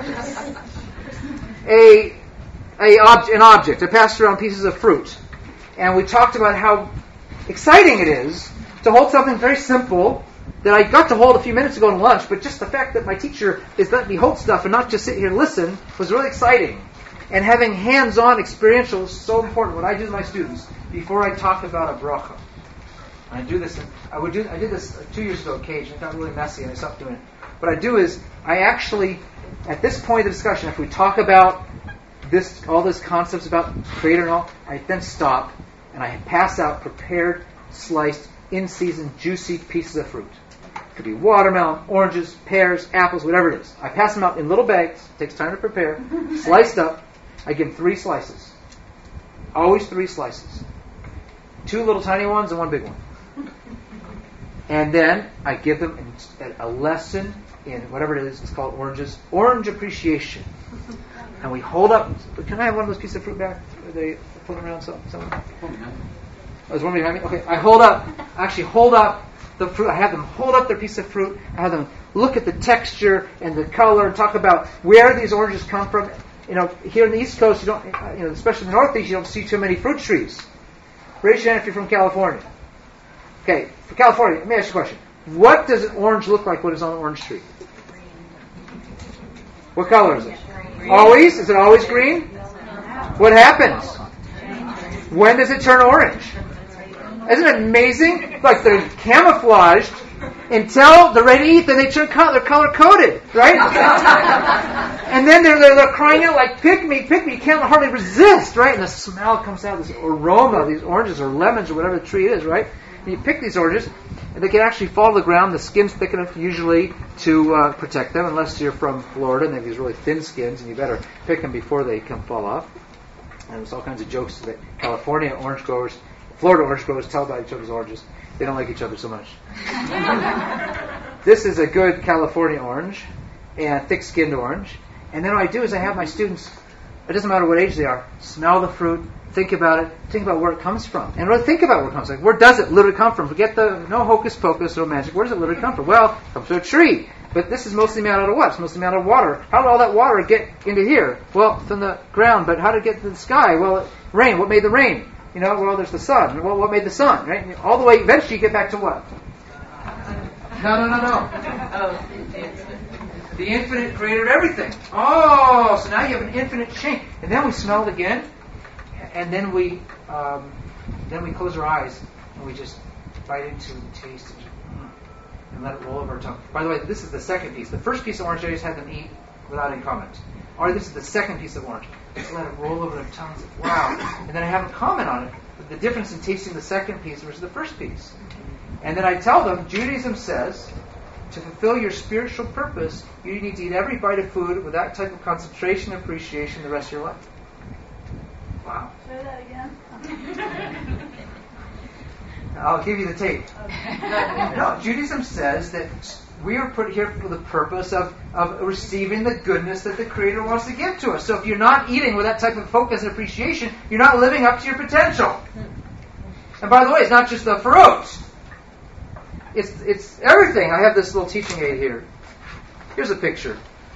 a, a ob- an object. I passed around pieces of fruit. And we talked about how exciting it is to hold something very simple that I got to hold a few minutes ago in lunch, but just the fact that my teacher is letting me hold stuff and not just sit here and listen was really exciting. And having hands-on experiential is so important. What I do with my students before I talk about a bracha. I do this. I would do. I did this two years ago. Occasionally, it got really messy, and I stopped doing it. What I do is I actually, at this point of the discussion, if we talk about this, all these concepts about Creator and all, I then stop and I pass out prepared, sliced, in-season, juicy pieces of fruit. It could be watermelon, oranges, pears, apples, whatever it is. I pass them out in little bags. It takes time to prepare. Sliced up. I give them three slices. Always three slices. Two little tiny ones and one big one. And then I give them a lesson in whatever it is. It's called oranges. Orange appreciation. And we hold up. Can I have one of those pieces of fruit back? Are they putting around something? Oh, there's one behind me. Okay, I hold up. I actually hold up the fruit. I have them hold up their piece of fruit. I have them look at the texture and the color and talk about where these oranges come from. You know, here in the East Coast, you don't. You know, especially in the Northeast, you don't see too many fruit trees. Raise your hand if you're from California. Okay, for California, let me ask you a question. What does an orange look like when it's on an orange tree? What color is it? Always? Is it always green? What happens? When does it turn orange? Isn't it amazing? Like they're camouflaged until they're ready to eat, then they turn color, they're color coded, right? And then they're, they're they're crying out like, "Pick me, pick me!" You can't hardly resist, right? And the smell comes out, this aroma of these oranges or lemons or whatever the tree is, right? And you pick these oranges, and they can actually fall to the ground. The skin's thick enough usually to uh, protect them, unless you're from Florida and they have these really thin skins, and you better pick them before they come fall off. And there's all kinds of jokes that California orange growers, Florida orange growers tell about each other's oranges. They don't like each other so much. This is a good California orange, and thick-skinned orange. And then what I do is I have my students, it doesn't matter what age they are, smell the fruit, think about it, think about where it comes from. And really think about where it comes from. Where does it literally come from? Forget the, no hocus pocus, no magic. Where does it literally come from? Well, it comes from a tree. But this is mostly made out of what? It's mostly made out of water. How did all that water get into here? Well, from the ground. But how did it get to the sky? Well, rain. What made the rain? You know, well, there's the sun. Well, what made the sun, right? All the way, eventually you get back to what? No, no, no, no. The infinite creator of everything. Oh, so now you have an infinite chain. And then we smell it again, and then we um, then we close our eyes, and we just bite into and taste it, and let it roll over our tongue. By the way, this is the second piece. The first piece of orange I just had them eat without any comment. All right, this is the second piece of orange. Just let it roll over their tongues. Wow. And then I have them comment on it, the difference in tasting the second piece versus the first piece. And then I tell them, Judaism says, to fulfill your spiritual purpose, you need to eat every bite of food with that type of concentration and appreciation the rest of your life. Wow. Say that again. I'll give you the tape. No, Judaism says that we are put here for the purpose of, of receiving the goodness that the Creator wants to give to us. So if you're not eating with that type of focus and appreciation, you're not living up to your potential. And by the way, it's not just the fruit. It's it's everything. I have this little teaching aid here. Here's a picture.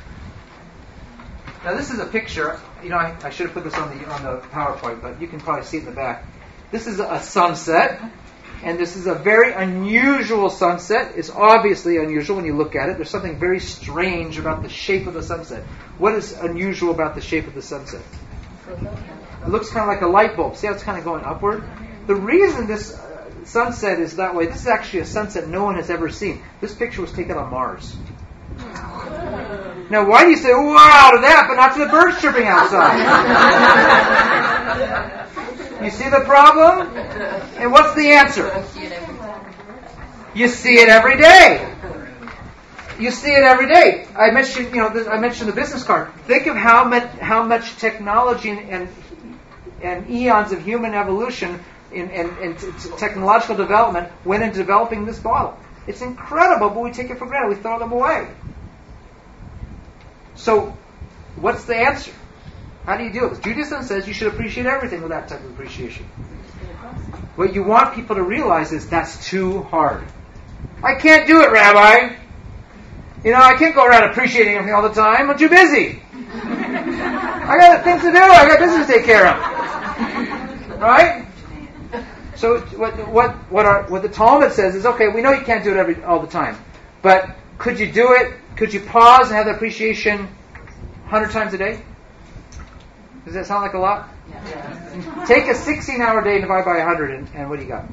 Now this is a picture. You know, I, I should have put this on the on the PowerPoint, but you can probably see it in the back. This is a sunset. And this is a very unusual sunset. It's obviously unusual when you look at it. There's something very strange about the shape of the sunset. What is unusual about the shape of the sunset? It looks kind of like a light bulb. See how it's kind of going upward? The reason this uh, sunset is that way, this is actually a sunset no one has ever seen. This picture was taken on Mars. Now, why do you say, wow, to that, but not to the birds chirping outside? You see the problem? And what's the answer? You see it every day. You see it every day. I mentioned, you know, this, I mentioned the business card. Think of how much, how much technology and, and, and eons of human evolution and, and, and t- t- technological development went into developing this bottle. It's incredible, but we take it for granted. We throw them away. So, what's the answer? How do you deal with this? Judaism says you should appreciate everything with that type of appreciation. What you want people to realize is that's too hard. I can't do it, Rabbi. You know, I can't go around appreciating everything all the time. I'm too busy. I got things to do. I got business to take care of. Right? So what what what our what the Talmud says is, okay, we know you can't do it every all the time, but could you do it? Could you pause and have the appreciation a hundred times a day? Does that sound like a lot? Yeah. Take a sixteen-hour day and divide by a hundred, and, and what do you got?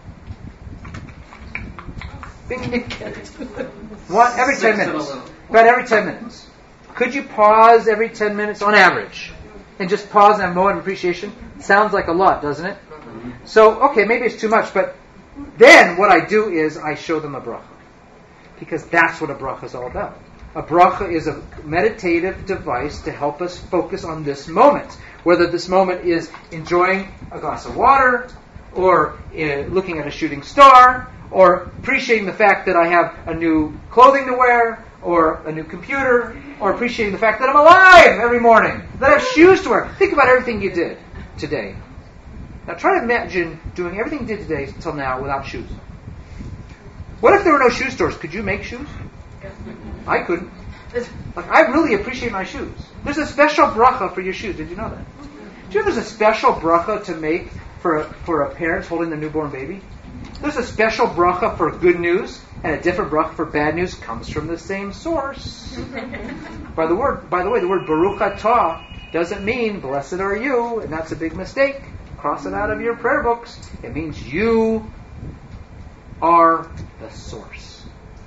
One every ten minutes. About every ten minutes. Could you pause every ten minutes on average, and just pause and have a moment of appreciation? Sounds like a lot, doesn't it? So, okay, maybe it's too much, but then what I do is I show them a bracha. Because that's what a bracha is all about. A bracha is a meditative device to help us focus on this moment. Whether this moment is enjoying a glass of water, or uh, looking at a shooting star, or appreciating the fact that I have a new clothing to wear, or a new computer, or appreciating the fact that I'm alive every morning, that I have shoes to wear. Think about everything you did today. Now try to imagine doing everything you did today until now without shoes. What if there were no shoe stores? Could you make shoes? I couldn't. Like, I really appreciate my shoes. There's a special bracha for your shoes. Did you know that? Do you know there's a special bracha to make for a, for a parent holding their newborn baby? There's a special bracha for good news, and a different bracha for bad news comes from the same source. by the word, by the way, the word Baruch Atah doesn't mean blessed are you, and that's a big mistake. Cross it out of your prayer books. It means you are the source.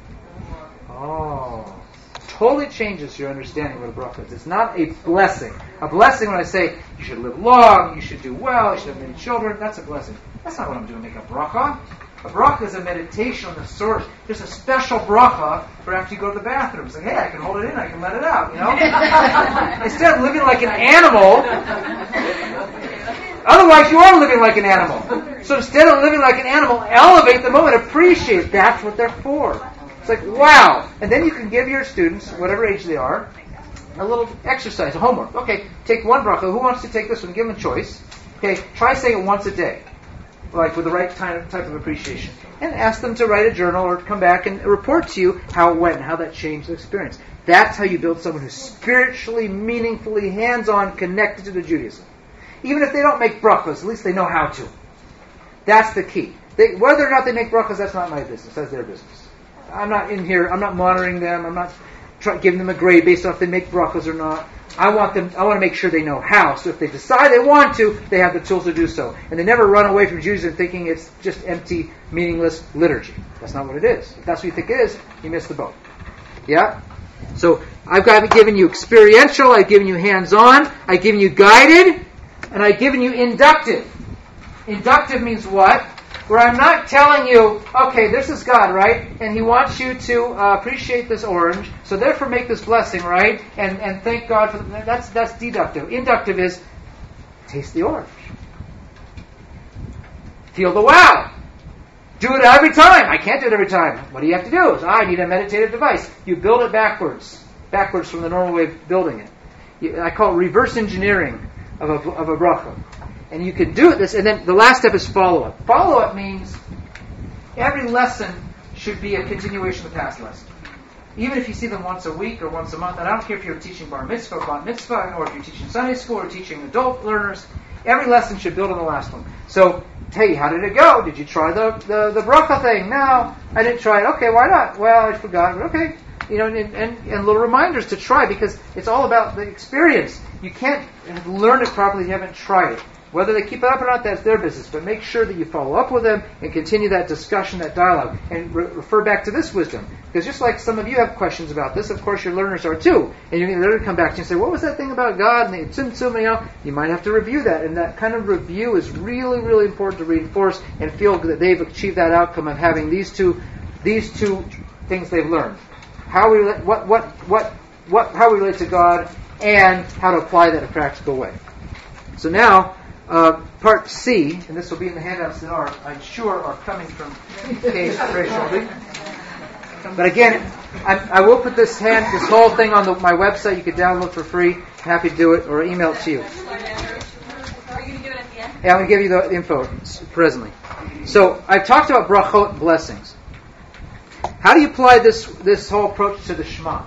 Oh. Totally changes your understanding of what a bracha is. It's not a blessing. A blessing when I say you should live long, you should do well, you should have many children, that's a blessing. That's not what I'm doing, make a bracha. A bracha is a meditation on the source. There's a special bracha for after you go to the bathroom. It's like, hey, I can hold it in, I can let it out, you know? Instead of living like an animal, otherwise you are living like an animal. So instead of living like an animal, elevate the moment, appreciate. That's what they're for. It's like, wow. And then you can give your students, whatever age they are, a little exercise, a homework. Okay, take one bracha. Who wants to take this one? Give them a choice. Okay, try saying it once a day, like with the right type of appreciation. And ask them to write a journal or come back and report to you how it went, how that changed the experience. That's how you build someone who's spiritually, meaningfully, hands-on, connected to the Judaism. Even if they don't make brachas, at least they know how to. That's the key. They, whether or not they make brachas, that's not my business. That's their business. I'm not in here. I'm not monitoring them. I'm not try, giving them a grade based on if they make brachas or not. I want them. I want to make sure they know how. So if they decide they want to, they have the tools to do so, and they never run away from Judaism thinking it's just empty, meaningless liturgy. That's not what it is. If that's what you think it is, you missed the boat. Yeah. So I've got given you experiential. I've given you hands-on. I've given you guided, and I've given you inductive. Inductive means what? Where I'm not telling you, okay, this is God, right? And He wants you to uh, appreciate this orange, so therefore make this blessing, right? And and thank God for that. That's that's deductive. Inductive is taste the orange, feel the wow, do it every time. I can't do it every time. What do you have to do? So I need a meditative device. You build it backwards, backwards from the normal way of building it. You, I call it reverse engineering of a of a bracha. And you can do this, and then the last step is follow-up. Follow-up means every lesson should be a continuation of the past lesson. Even if you see them once a week or once a month, and I don't care if you're teaching bar mitzvah or bat mitzvah, or if you're teaching Sunday school or teaching adult learners, every lesson should build on the last one. So Hey, how did it go? Did you try the, the, the bracha thing? No, I didn't try it. Okay, why not? Well, I forgot. Okay. You know, and, and, and little reminders to try, because it's all about the experience. You can't learn it properly if you haven't tried it. Whether they keep it up or not, that's their business. But make sure that you follow up with them and continue that discussion, that dialogue, and re- refer back to this wisdom. Because just like some of you have questions about this, of course your learners are too. And you're going to later come back to you and say, what was that thing about God? And the tzimtzum, you know, you might have to review that. And that kind of review is really, really important to reinforce and feel that they've achieved that outcome of having these two, these two things they've learned. How we, what, what, what, what, how we relate to God, and how to apply that in a practical way. So now, uh, part C, and this will be in the handouts that are, I'm sure, are coming from Case Ray Shelby. But again, I, I will put this hand, this whole thing on the, my website. You can download for free. I'm happy to do it, or email it to you. Are you going to do it at the end? Yeah, I'm going to give you the info presently. So I've talked about brachot, blessings. How do you apply this this whole approach to the Shema?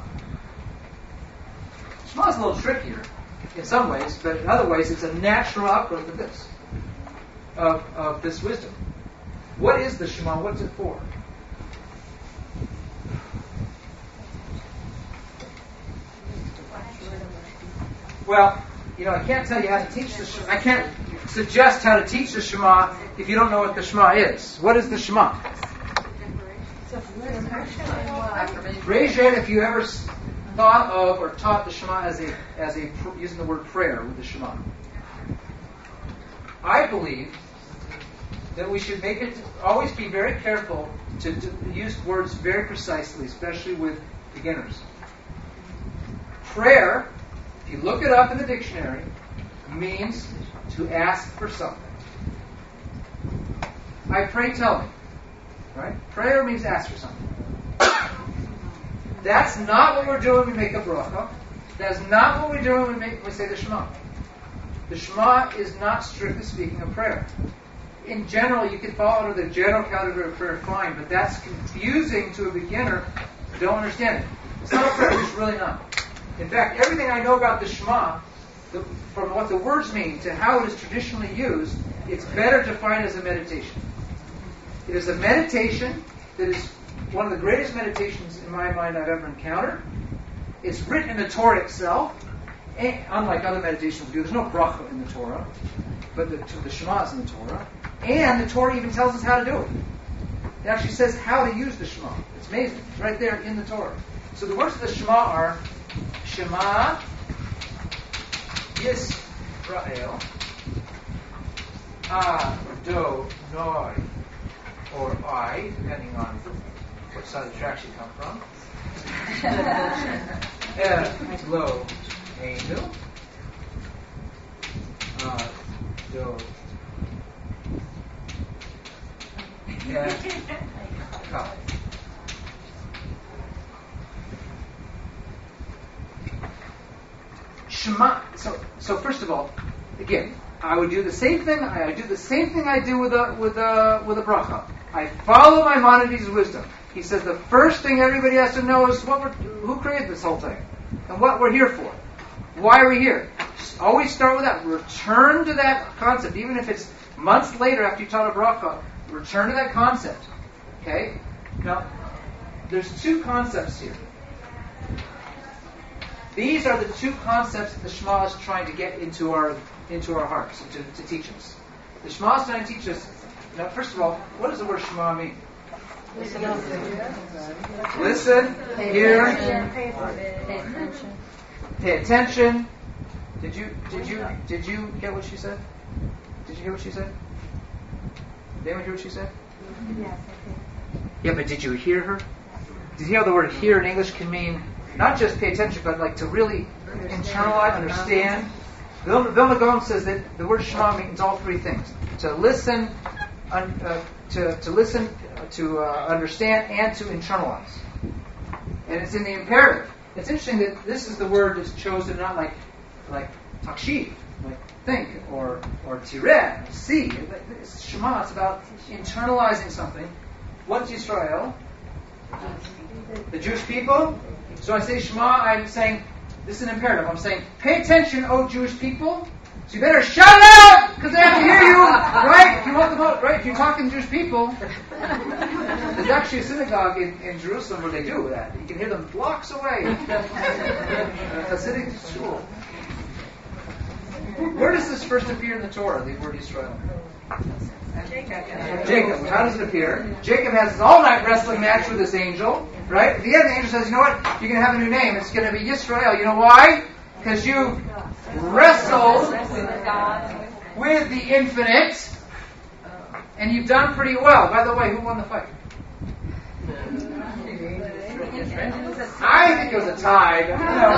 Shema is a little trickier in some ways, but in other ways it's a natural outgrowth of this, of, of this wisdom. What is the Shema? What's it for? Well, you know, I can't tell you how to teach the Shema. I can't suggest how to teach the Shema if you don't know what the Shema is. What is the Shema? Raise your hand if you ever thought of or taught the Shema as a as a using the word prayer with the Shema. I believe that we should make it always be very careful to, to use words very precisely, especially with beginners. Prayer, if you look it up in the dictionary, means to ask for something. I pray, tell me. Right? Prayer means ask for something. That's not what we're doing when we make a bracha. That's not what we're doing when we, make, when we say the Shema. The Shema is not strictly speaking a prayer. In general, you can fall under the general category of prayer, fine, but that's confusing to a beginner who don't understand it. It's not a prayer, it's really not. In fact, everything I know about the Shema, the, from what the words mean to how it is traditionally used, it's better defined as a meditation. It is a meditation that is one of the greatest meditations in my mind I've ever encountered. It's written in the Torah itself, and unlike other meditations we do. There's no bracha in the Torah, but the, the Shema is in the Torah. And the Torah even tells us how to do it. It actually says how to use the Shema. It's amazing. It's right there in the Torah. So the words of the Shema are Shema Yisrael Adonai, or I, depending on what side of the tracks you come from. Eloheinu Adonai. Shema. So, so first of all, again, I would do the same thing. I do the same thing I do with a with a with a bracha. I follow Maimonides' wisdom. He says the first thing everybody has to know is what we're, who created this whole thing and what we're here for. Why are we here? Just always start with that. Return to that concept, even if it's months later after you taught a bracha. Return to that concept. Okay? Now, there's two concepts here. These are the two concepts that the Shema is trying to get into our into our hearts, to, to teach us. The Shema is trying to teach us. Now, first of all, what does the word Shema mean? Listen, Listen, hear, Pay attention. pay attention. Did you did you did you get what she said? Did you hear what she said? Did anyone hear what she said? Yes, I did. Yeah, but did you hear her? Did you hear the word hear in English can mean not just pay attention, but like to really internalize, understand? Vilna, Vilna Gaon says that the word Shema means all three things: to listen, un, uh, to to listen, uh, to uh, understand, and to internalize. And it's in the imperative. It's interesting that this is the word that's chosen not like like takshiv, like think, or or tireh, see. It's Shema. It's about internalizing something. What's Yisrael? The Jewish people. So I say Shema, I'm saying, this is an imperative. I'm saying, pay attention, O Jewish people. So you better shout out, because they have to hear you, right? if you want the most, right? If you're talking to Jewish people, there's actually a synagogue in, in Jerusalem where they do that. You can hear them blocks away. A Hasidic shul. Where does this first appear in the Torah, the word Israel? Jacob. Jacob. How does it appear? Jacob has his all-night wrestling match with this angel, right? At the end, the angel says, you know what? You're going to have a new name. It's going to be Yisrael. You know why? Because you wrestled with the infinite, and you've done pretty well. By the way, who won the fight? I think it was a tie.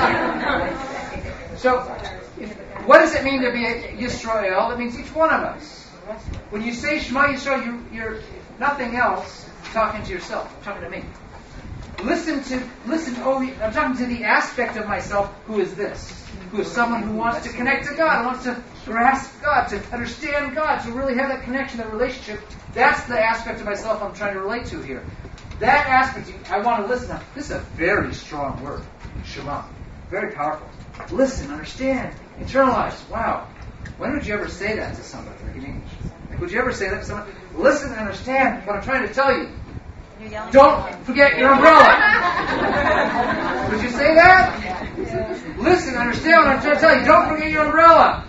So, if, what does it mean to be a Yisrael? It means each one of us. When you say Shema Yisrael, you, you're nothing else talking to yourself. I'm talking to me. Listen to, listen. Oh, I'm talking to the aspect of myself who is this, who is someone who wants to connect to God, wants to grasp God, to understand God, to really have that connection, that relationship. That's the aspect of myself I'm trying to relate to here. That aspect, I want to listen. Now, this is a very strong word, Shema, very powerful. Listen, understand, internalize. Wow. When would you ever say that to somebody, like in English? Like, would you ever say that to someone? Listen, understand what I'm trying to tell you. Don't forget your umbrella. Would you say that? Listen, understand what I'm trying to tell you. Don't forget your umbrella.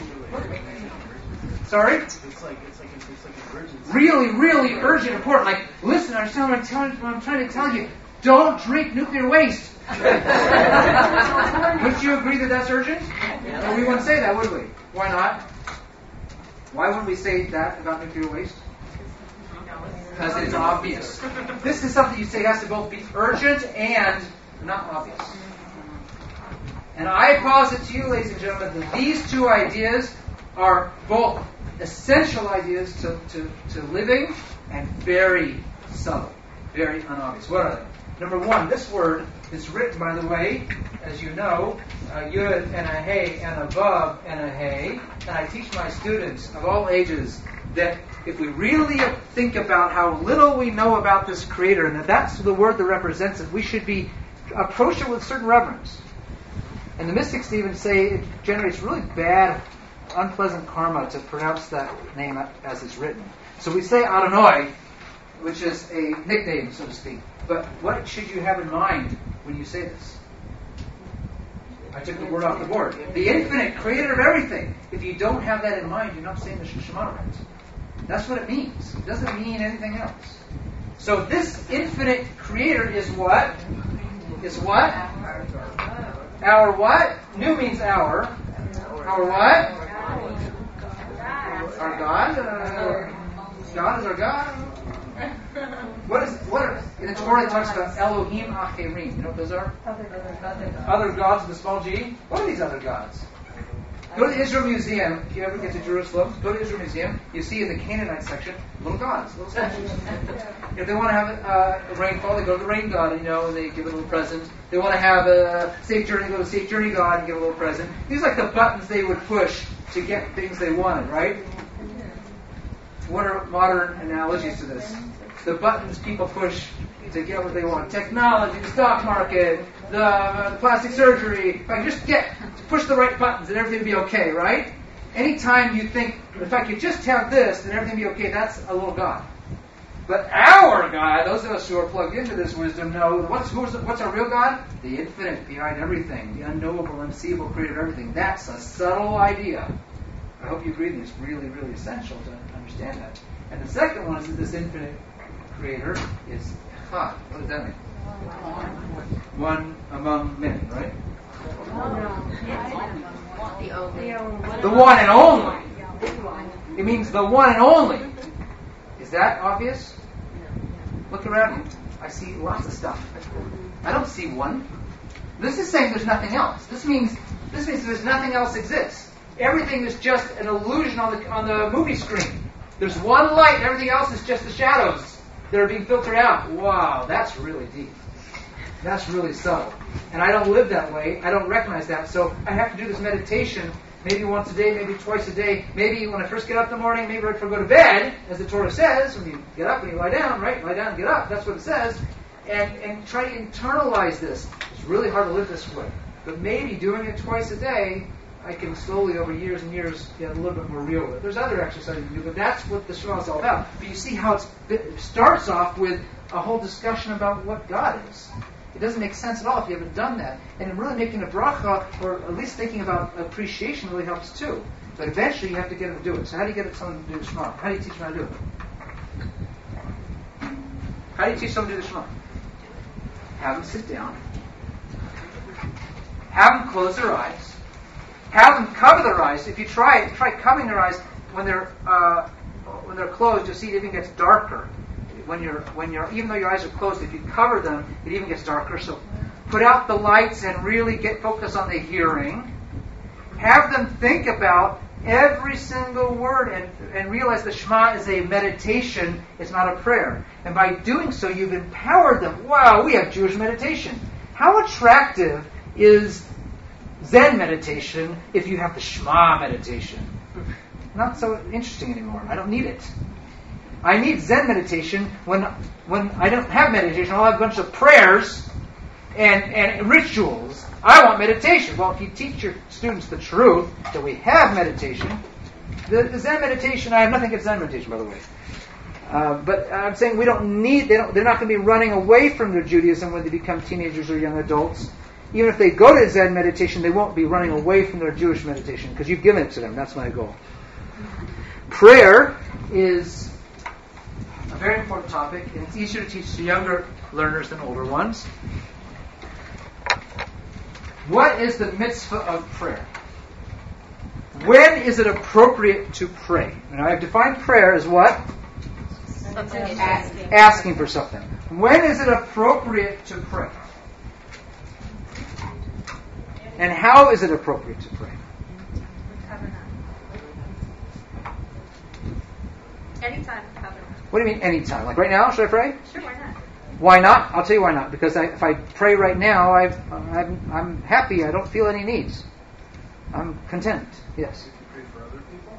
Sorry? It's like it's like it's like an urgency. Really, really urgent, important. Like, listen, understand what I'm telling what I'm trying to tell you. Don't drink nuclear waste. Would you agree that that's urgent? No, we wouldn't say that, would we? Why not? Why wouldn't we say that about nuclear waste? Because it's obvious. This is something you say has to both be urgent and not obvious. And I posit to you, ladies and gentlemen, that these two ideas are both essential ideas to, to, to living and very subtle, very unobvious. What are they? Number one, this word is written, by the way, as you know, uh, yud and a hey and a vav and a hey. And I teach my students of all ages that if we really think about how little we know about this Creator, and that that's the word that represents it, we should be approach it with certain reverence. And the mystics even say it generates really bad, unpleasant karma to pronounce that name as it's written. So we say Adonai, which is a nickname, so to speak. But what should you have in mind when you say this? I took the word off the board. The infinite creator of everything. If you don't have that in mind, you're not saying the Shema right. That's what it means. It doesn't mean anything else. So this infinite creator is what? Is what? Our what? New means our. Our what? Our God? Uh, God is our God? What is what are, in the Torah it talks about Elohim Acherim. You know what those are? Other, other, other gods with a small g. What are these other gods? Go to the Israel Museum. If you ever get to Jerusalem, go to the Israel Museum. You see in the Canaanite section little gods, little statues. If they want to have uh, a rainfall, they go to the rain god, you know, and they give a little present. They want to have a safe journey, they go to the safe journey god and give a little present. These are like the buttons they would push to get things they wanted, right? What are modern analogies to this? The buttons people push to get what they want. Technology, the stock market, the, uh, the plastic surgery. If I just get to push the right buttons, then everything will be okay, right? Anytime you think, if I could just have this, then everything will be okay, that's a little God. But our God, those of us who are plugged into this wisdom know, what's, who's, what's our real God? The infinite behind everything, the unknowable, unseeable creator of everything. That's a subtle idea. I hope you agree that it's really, really essential to understand that. And the second one is that this infinite creator is Echad. What does that mean? One among many, right? The one and only. It means the one and only. Is that obvious? Look around you. I see lots of stuff. I don't see one. This is saying there's nothing else. This means this means there's nothing else exists. Everything is just an illusion on the on the movie screen. There's one light, and everything else is just the shadows that are being filtered out. Wow, that's really deep. That's really subtle. And I don't live that way. I don't recognize that. So I have to do this meditation maybe once a day, maybe twice a day. Maybe when I first get up in the morning, maybe right before I go to bed, as the Torah says, when you get up and you lie down, right? Lie down and get up. That's what it says. And, and try to internalize this. It's really hard to live this way. But maybe doing it twice a day I can slowly, over years and years, get a little bit more real with it. There's other exercises you can do, but that's what the Shema is all about. But you see how it's, it starts off with a whole discussion about what God is. It doesn't make sense at all if you haven't done that. And really making a bracha, or at least thinking about appreciation, really helps too. But eventually you have to get them to do it. So how do you get someone to do the Shema? How do you teach them how to do it? How do you teach someone to do the Shema? Have them sit down. Have them close their eyes. Have them cover their eyes. If you try it, try covering their eyes when they're uh, when they're closed. You'll see it even gets darker. When you're when you're even though your eyes are closed, if you cover them, it even gets darker. So put out the lights and really get focused on the hearing. Have them think about every single word and, and realize the Shema is a meditation, it's not a prayer. And by doing so, you've empowered them. Wow, we have Jewish meditation. How attractive is Zen meditation if you have the Shema meditation? Not so interesting anymore. I don't need it. I need Zen meditation when when I don't have meditation. I'll have a bunch of prayers and, and rituals. I want meditation. Well, if you teach your students the truth that we have meditation, the, the Zen meditation, I have nothing against Zen meditation, by the way. Uh, but I'm saying we don't need, they don't, they're not going to be running away from their Judaism when they become teenagers or young adults. Even if they go to Zen meditation, they won't be running away from their Jewish meditation because you've given it to them. That's my goal. Prayer is a very important topic, and it's easier to teach to younger learners than older ones. What is the mitzvah of prayer? When is it appropriate to pray? And I've defined prayer as what? Asking. Asking for something. When is it appropriate to pray? And how is it appropriate to pray? Anytime, covenant. What do you mean anytime? Like right now, should I pray? Sure, why not? Why not? I'll tell you why not. Because I, if I pray right now, I've, I'm, I'm happy. I don't feel any needs. I'm content. Yes. You can pray for other people.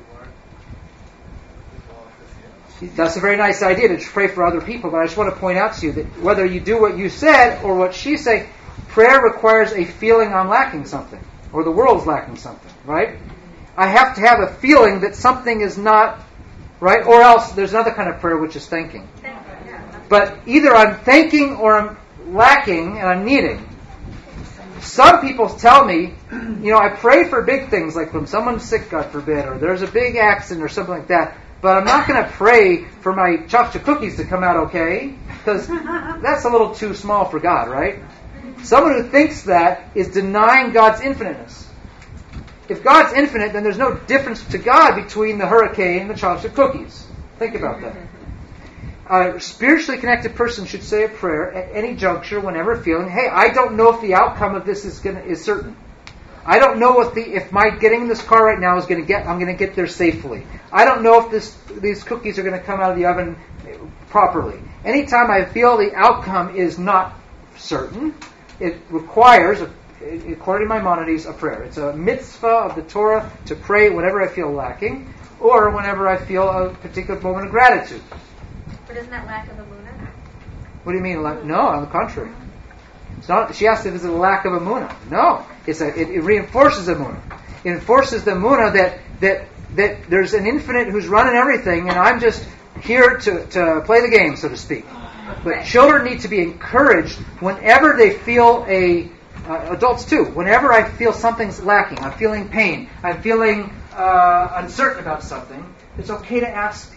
That's a very nice idea to pray for other people, but I just want to point out to you that whether you do what you said or what she said, prayer requires a feeling I'm lacking something, or the world's lacking something, right? I have to have a feeling that something is not right, or else there's another kind of prayer which is thanking. But either I'm thanking or I'm lacking and I'm needing. Some people tell me, you know, I pray for big things, like when someone's sick, God forbid, or there's a big accident or something like that, but I'm not going to pray for my chocolate cookies to come out okay, because that's a little too small for God, right? Someone who thinks that is denying God's infiniteness. If God's infinite, then there's no difference to God between the hurricane and the chocolate cookies. Think about that. A spiritually connected person should say a prayer at any juncture whenever feeling, hey, I don't know if the outcome of this is gonna, is certain. I don't know if the if my getting in this car right now is going to get I'm going to get there safely. I don't know if this these cookies are going to come out of the oven properly. Anytime I feel the outcome is not certain, it requires, according to Maimonides, a prayer. It's a mitzvah of the Torah to pray whenever I feel lacking, or whenever I feel a particular moment of gratitude. But isn't that lack of emunah? What do you mean? Like, no, on the contrary. It's not. She asked if it's a lack of emunah. No, it's a. It, it reinforces emunah. It enforces the emunah that that that there's an infinite who's running everything, and I'm just here to to play the game, so to speak. But right. Children need to be encouraged whenever they feel a. Uh, adults too. Whenever I feel something's lacking, I'm feeling pain, I'm feeling uh, uncertain about something, it's okay to ask.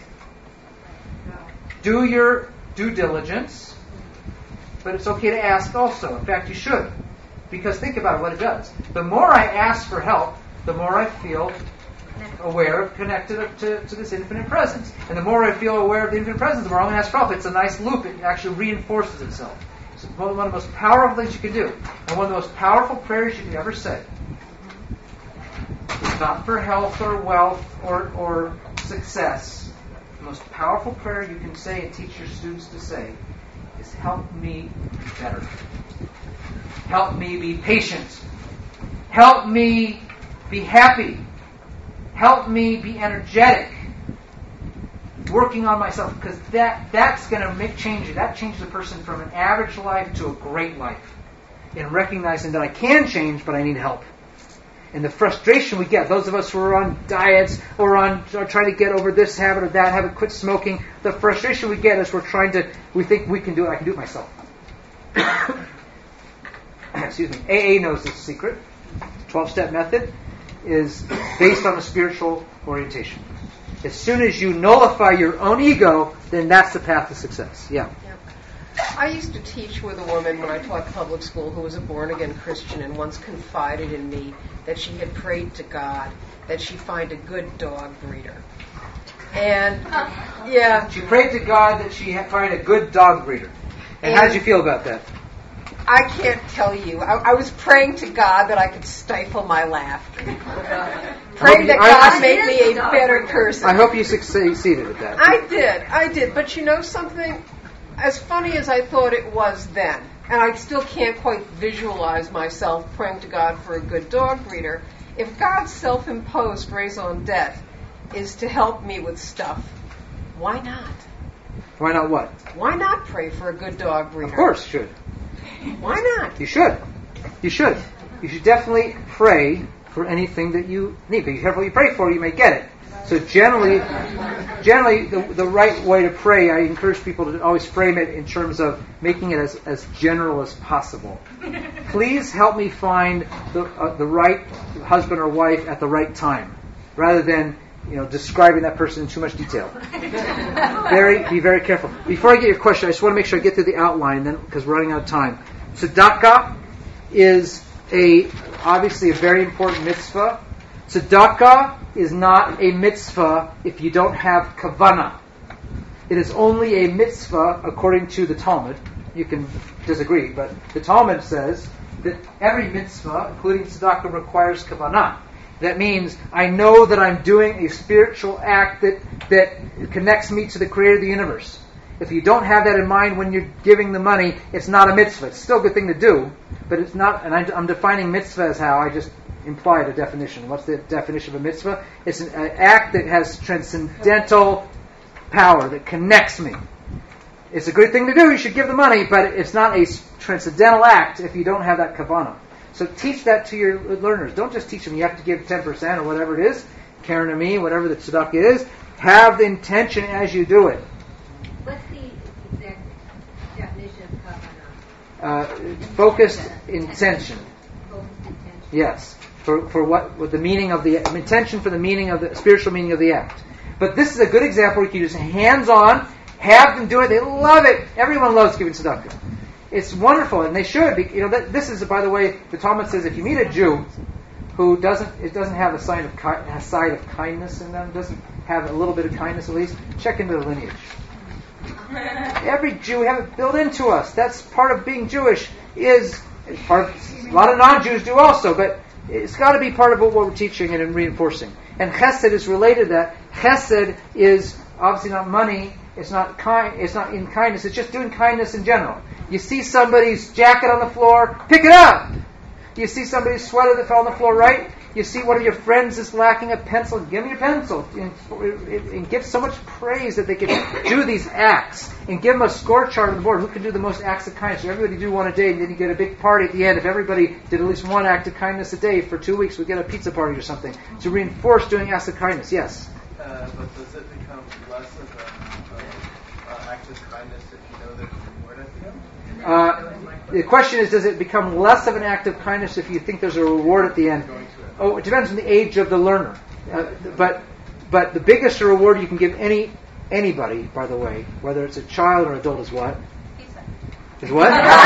Do your due diligence, but it's okay to ask also. In fact, you should. Because think about what it does. The more I ask for help, the more I feel aware of, connected to, to this infinite presence. And the more I feel aware of the infinite presence, the more I'm going to ask for help. It's a nice loop. It actually reinforces itself. It's one of the most powerful things you can do. And one of the most powerful prayers you can ever say. It's not for health or wealth or, or success. The most powerful prayer you can say and teach your students to say is, help me be better. Help me be patient. Help me be happy. Help me be energetic. Working on myself, because that, that's going to make change you. That changes a person from an average life to a great life. In recognizing that I can change, but I need help. And the frustration we get, those of us who are on diets or on or trying to get over this habit or that habit, quit smoking, the frustration we get is we're trying to, we think we can do it, I can do it myself. Excuse me. A A knows this secret. twelve-step method is based on a spiritual orientation. As soon as you nullify your own ego, then that's the path to success. Yeah. I used to teach with a woman when I taught public school who was a born-again Christian and once confided in me that she had prayed to God that she'd find a good dog breeder. And, yeah. She prayed to God that she had find a good dog breeder. And, and how did you feel about that? I can't tell you. I, I was praying to God that I could stifle my laughter. Praying that God made me a better person. I hope you succeeded at that. I did. I did. But you know something? As funny as I thought it was then, and I still can't quite visualize myself praying to God for a good dog breeder, if God's self-imposed raison d'etre is to help me with stuff, why not? Why not what? Why not pray for a good dog breeder? Of course you should. Why not? You should. You should. You should definitely pray for anything that you need. Be careful what you pray for, you may get it. So generally, generally the, the right way to pray, I encourage people to always frame it in terms of making it as, as general as possible. Please help me find the uh, the right husband or wife at the right time, rather than you know describing that person in too much detail. Very, be very careful. Before I get your question, I just want to make sure I get through the outline, then because we're running out of time. Tzedakah is a obviously a very important mitzvah. Tzedakah is not a mitzvah if you don't have kavanah. It is only a mitzvah according to the Talmud. You can disagree, but the Talmud says that every mitzvah, including tzedakah, requires kavanah. That means I know that I'm doing a spiritual act that, that connects me to the Creator of the universe. If you don't have that in mind when you're giving the money, it's not a mitzvah. It's still a good thing to do, but it's not, and I, I'm defining mitzvah as how I just implied a definition. What's the definition of a mitzvah? It's an, an act that has transcendental power, that connects me. It's a good thing to do, you should give the money, but it's not a transcendental act if you don't have that kavanah. So teach that to your learners. Don't just teach them you have to give ten percent or whatever it is, Karen or me, whatever the tzedakah is. Have the intention as you do it. What's the exact definition of kavanah? Uh, focused intention. Focused intention. Yes. For for what, what the meaning of the intention for the meaning of the spiritual meaning of the act. But this is a good example where you can use hands-on, have them do it. They love it. Everyone loves giving tzedakah. It's wonderful, and they should. Be, you know, that, this is, by the way, the Talmud says if you meet a Jew who doesn't, it doesn't have a sign of ki- a side of kindness in them, doesn't have a little bit of kindness at least, check into the lineage. Every Jew, we have it built into us. That's part of being Jewish. Is part of, a lot of non-Jews do also, but it's got to be part of what we're teaching and reinforcing. And chesed is related to that. Chesed is obviously not money. It's not kind. It's not in kindness. It's just doing kindness in general. You see somebody's jacket on the floor, pick it up. You see somebody's sweater that fell on the floor, right? You see one of your friends is lacking a pencil, give them your pencil. And, and give so much praise that they can do these acts. And give them a score chart on the board. Who can do the most acts of kindness? So everybody do one a day, and then you get a big party at the end. If everybody did at least one act of kindness a day for two weeks, we get a pizza party or something. To reinforce doing acts of kindness, yes? Uh, but does it become less of an uh, act of kindness if you know that the reward at the end? Uh, the question is, does it become less of an act of kindness if you think there's a reward at the end? Oh, it depends on the age of the learner. Uh, but but the biggest reward you can give any anybody, by the way, whether it's a child or adult, is what? Pizza. Is what?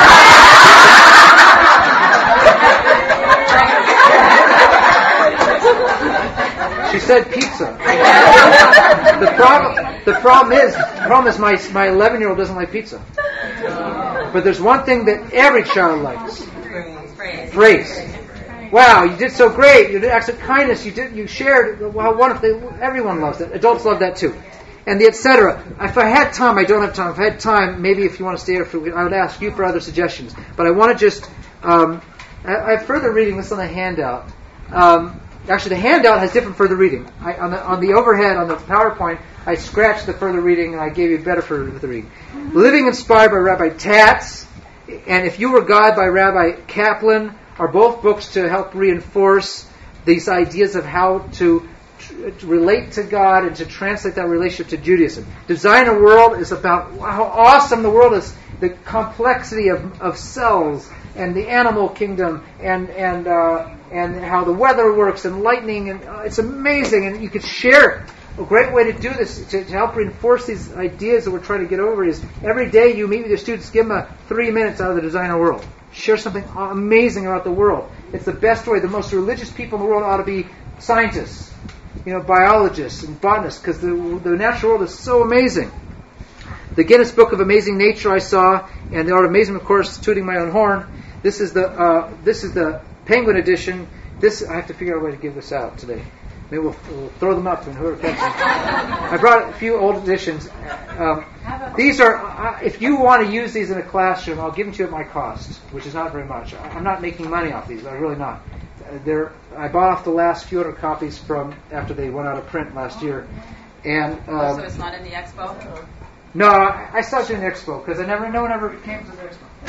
She said pizza. The problem the problem is the problem is my my eleven year old doesn't like pizza. But there's one thing that every child likes. Praise. Wow, you did so great. You did acts of kindness. You did. You shared. How wonderful. Everyone loves that. Adults love that too. And the et cetera. If I had time, I don't have time. If I had time, maybe if you want to stay here for, I would ask you for other suggestions. But I want to just. Um, I, I have further reading this on the handout. Um, actually, the handout has different further reading. I, on the on the overhead on the PowerPoint, I scratched the further reading and I gave you better further reading. Living Inspired by Rabbi Tatz, and If You Were God by Rabbi Kaplan are both books to help reinforce these ideas of how to tr- to relate to God and to translate that relationship to Judaism. Design a World is about how awesome the world is, the complexity of, of cells and the animal kingdom and and uh, and how the weather works and lightning, and uh, it's amazing, and you could share it. A great way to do this, to, to help reinforce these ideas that we're trying to get over, is every day you meet with your students, give them a three minutes out of the Designer World. Share something amazing about the world. It's the best way. The most religious people in the world ought to be scientists, you know, biologists and botanists, because the, the natural world is so amazing. The Guinness Book of Amazing Nature I saw, and the Art of Amazement, of course, tooting my own horn. This is the uh, this is the Penguin edition. This I have to figure out a way to give this out today. Maybe we'll, we'll throw them up and whoever catches them. I brought a few old editions. Um, these are, uh, if you want to use these in a classroom, I'll give them to you at my cost, which is not very much. I'm not making money off these. I'm really not. Uh, they're, I bought off the last few hundred copies from after they went out of print last year. And um, oh, so it's not in the expo? No, I, I stopped doing the expo because I never, no one ever came to the expo.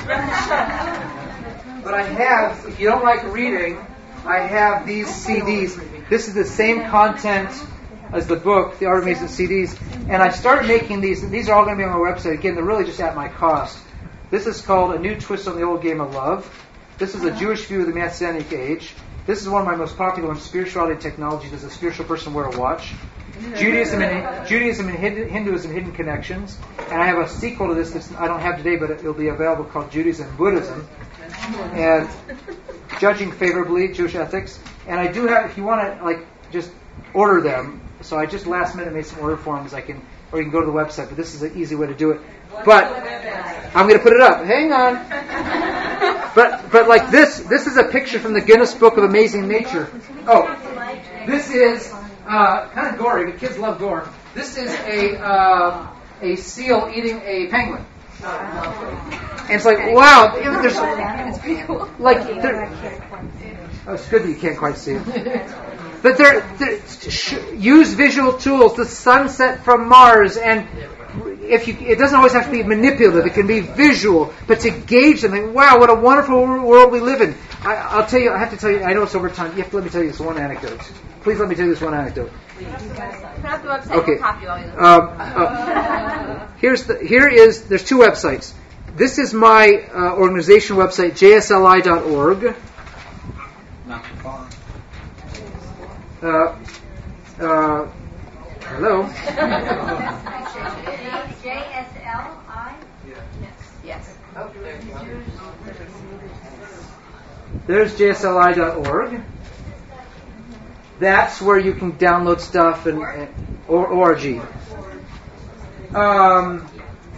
But I have, if you don't like reading, I have these C Ds. This is the same content as the book, The Art of Amazement C Ds. And I started making these, and these are all going to be on my website. Again, they're really just at my cost. This is called A New Twist on the Old Game of Love. This is a Jewish view of the Messianic Age. This is one of my most popular ones, Spirituality and Technology. Does a spiritual person wear a watch? Judaism and Judaism and Hinduism, Hidden Connections. And I have a sequel to this that I don't have today, but it'll be available, called Judaism and Buddhism. And Judging Favorably, Jewish Ethics. And I do have, if you want to, like, just order them. So I just last minute made some order forms. I can, or you can go to the website. But this is an easy way to do it. But I'm going to put it up. Hang on. But but like this, this is a picture from the Guinness Book of Amazing Nature. Oh, this is uh, kind of gory, but kids love gore. This is a uh, a seal eating a penguin. And it's like, wow, there's it's pretty cool. Like, oh, it's good that you can't quite see it. But they're, they're sh- use visual tools. The sunset from Mars, and if you, it doesn't always have to be manipulative. It can be visual, but to gauge them, like, wow, what a wonderful world we live in. I, I'll tell you. I have to tell you. I know it's over time. You have to let me tell you this one anecdote. Please let me tell you this one anecdote. Put up the website. Okay. We'll copy all you. Um, uh, here's the. Here is. There's two websites. This is my uh, organization website, J S L I dot org. Not too far. Uh, uh, hello. J S L I? Yes. There's J S L I dot org. That's where you can download stuff, and, and or org. Um,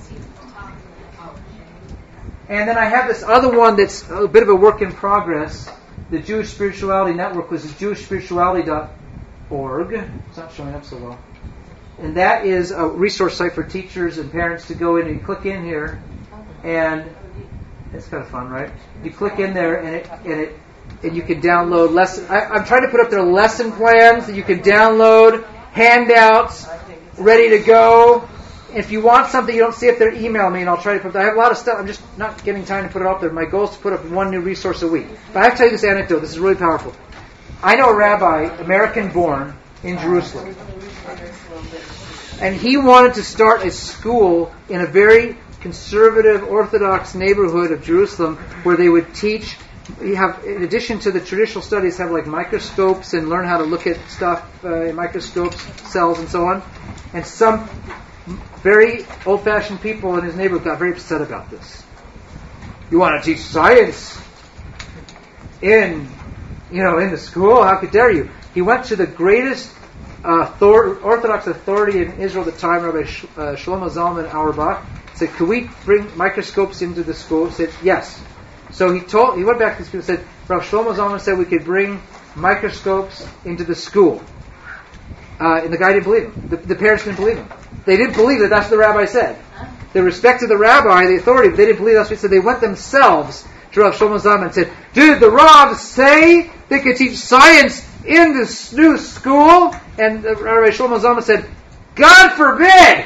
and then I have this other one that's a bit of a work in progress. The Jewish Spirituality Network was jewish spirituality dot org. It's not showing up so well. And that is a resource site for teachers and parents to go in and click in here, and it's kind of fun, right? You click in there, and it and it and you can download lesson. I, I'm trying to put up their lesson plans that you can download, handouts, ready to go. If you want something you don't see up there, email me and I'll try to put. I have a lot of stuff. I'm just not getting time to put it up there. My goal is to put up one new resource a week. But I have to tell you this anecdote. This is really powerful. I know a rabbi, American-born, in Jerusalem, and he wanted to start a school in a very conservative, Orthodox neighborhood of Jerusalem where they would teach. You have, in addition to the traditional studies, have like microscopes and learn how to look at stuff uh, in microscopes, cells, and so on. And some very old-fashioned people in his neighborhood got very upset about this. You want to teach science in, you know, in the school? How could dare you? He went to the greatest uh, Thor- Orthodox authority in Israel at the time, Rabbi Sh- uh, Shlomo Zalman Auerbach. Said, "Could we bring microscopes into the school?" He said, "Yes." So he told. He went back to the school and said, "Rabbi Shlomo Zalman said we could bring microscopes into the school." Uh, and the guy didn't believe him. The, the parents didn't believe him. They didn't believe that that's what the rabbi said. They respected the rabbi, the authority, but they didn't believe that's what he said. They went themselves to Rav Shlomo Zalman and said, "Did the Rav say they could teach science in this new school?" And uh, Rabbi Shlomo Zalman said, "God forbid!"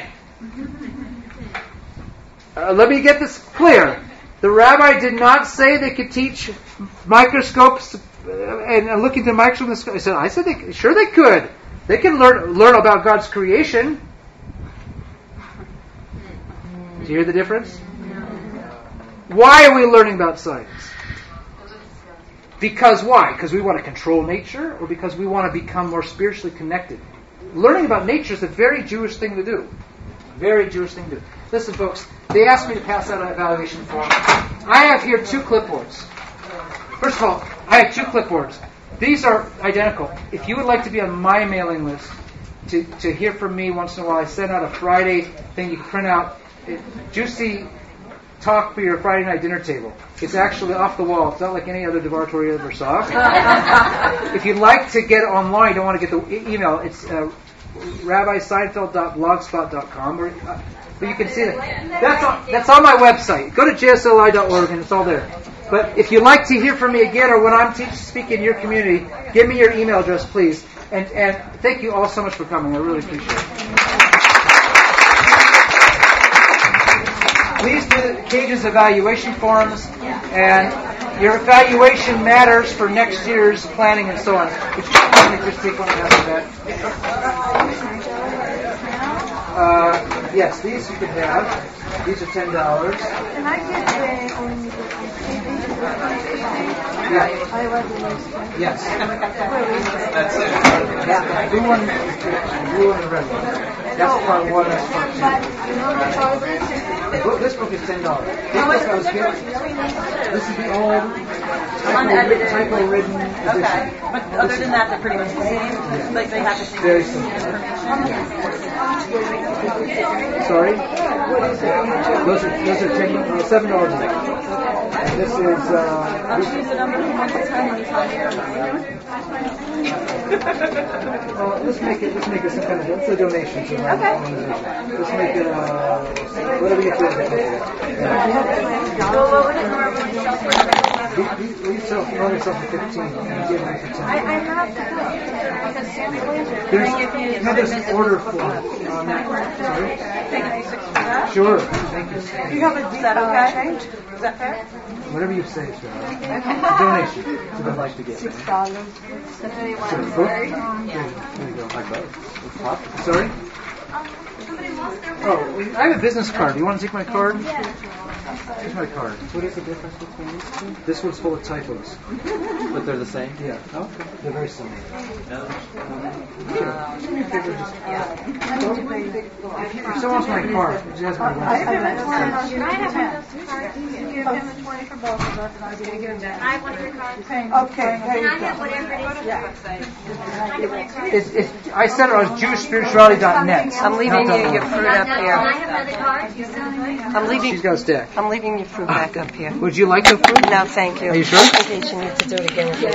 Uh, let me get this clear. The rabbi did not say they could teach microscopes and, and looking through the microscope, I said, I said, they, sure they could. They can learn learn about God's creation. Do you hear the difference? Why are we learning about science? Because why? Because we want to control nature, or because we want to become more spiritually connected? Learning about nature is a very Jewish thing to do. Very Jewish thing to do. Listen, folks, they asked me to pass out an evaluation form. I have here two clipboards. First of all, I have two clipboards. These are identical. If you would like to be on my mailing list to, to hear from me once in a while, I send out a Friday thing you can print out. It, juicy talk for your Friday night dinner table. It's actually off the wall. It's not like any other devour you ever saw. If you'd like to get it online, you don't want to get the e- email, it's uh, rabbi seinfeld dot blogspot dot com, where, uh, where you can see it. That's on, that's on my website. Go to j s l i dot org and it's all there. But if you'd like to hear from me again, or when I'm teaching, speaking in your community, give me your email address, please. And, and thank you all so much for coming. I really appreciate it. Please do the Cage's evaluation forms, and your evaluation matters for next year's planning and so on. Would you let me just take one after that? Uh, yes, these you can have. These are ten dollars. Can I get the only Yeah. I read the list. Yes. That's it. Yeah. Blue one, blue one, and red one. That's part one. That's part two. You know the choices? Book, this book is ten dollars. This book I was given. This is the old Unedited. typo written edition. Okay. But other than that, they're pretty much the same? Like they have the same Very simple. Sorry? Those are those are ten uh, seven dollars a day. And this is uh I'll choose the number one more time when you tell me. uh, let's make it let's make it some kind of it's a donation to my organization. Let's make it uh whatever you feel like. So what would it normally sell for? We, we, we sell normally sell for fifteen and give them for ten. I, I have to go. Because Sam's going to. There's, no, there's an order form. Um, sorry? Sure. Thank you. Do you have a, is that okay? Is that fair? Whatever you say, sir. A donation to the like to get. Six dollars. Sure. There you go. Like both. Sorry? Oh, I have a business card. Do you want to take my card? Here's my card. What is the difference between these two? This one's full of typos. But they're the same? Yeah. Okay. They're very similar. Here. Do me a favor, just. If, you, if someone wants my card, just ask my I website. give him a twenty for both of us, and I'll give him that. I want your card. Okay, there And you I have go. whatever it is. Yeah. It's, it's, I sent it on jewish spirituality dot net. I'm leaving you your fruit up Can I here. have another card? You send it? I'm leaving. She's got a stack. I'm leaving your fruit back up here. Would you like the fruit? No, thank you. Are you sure? In case you need to do it again.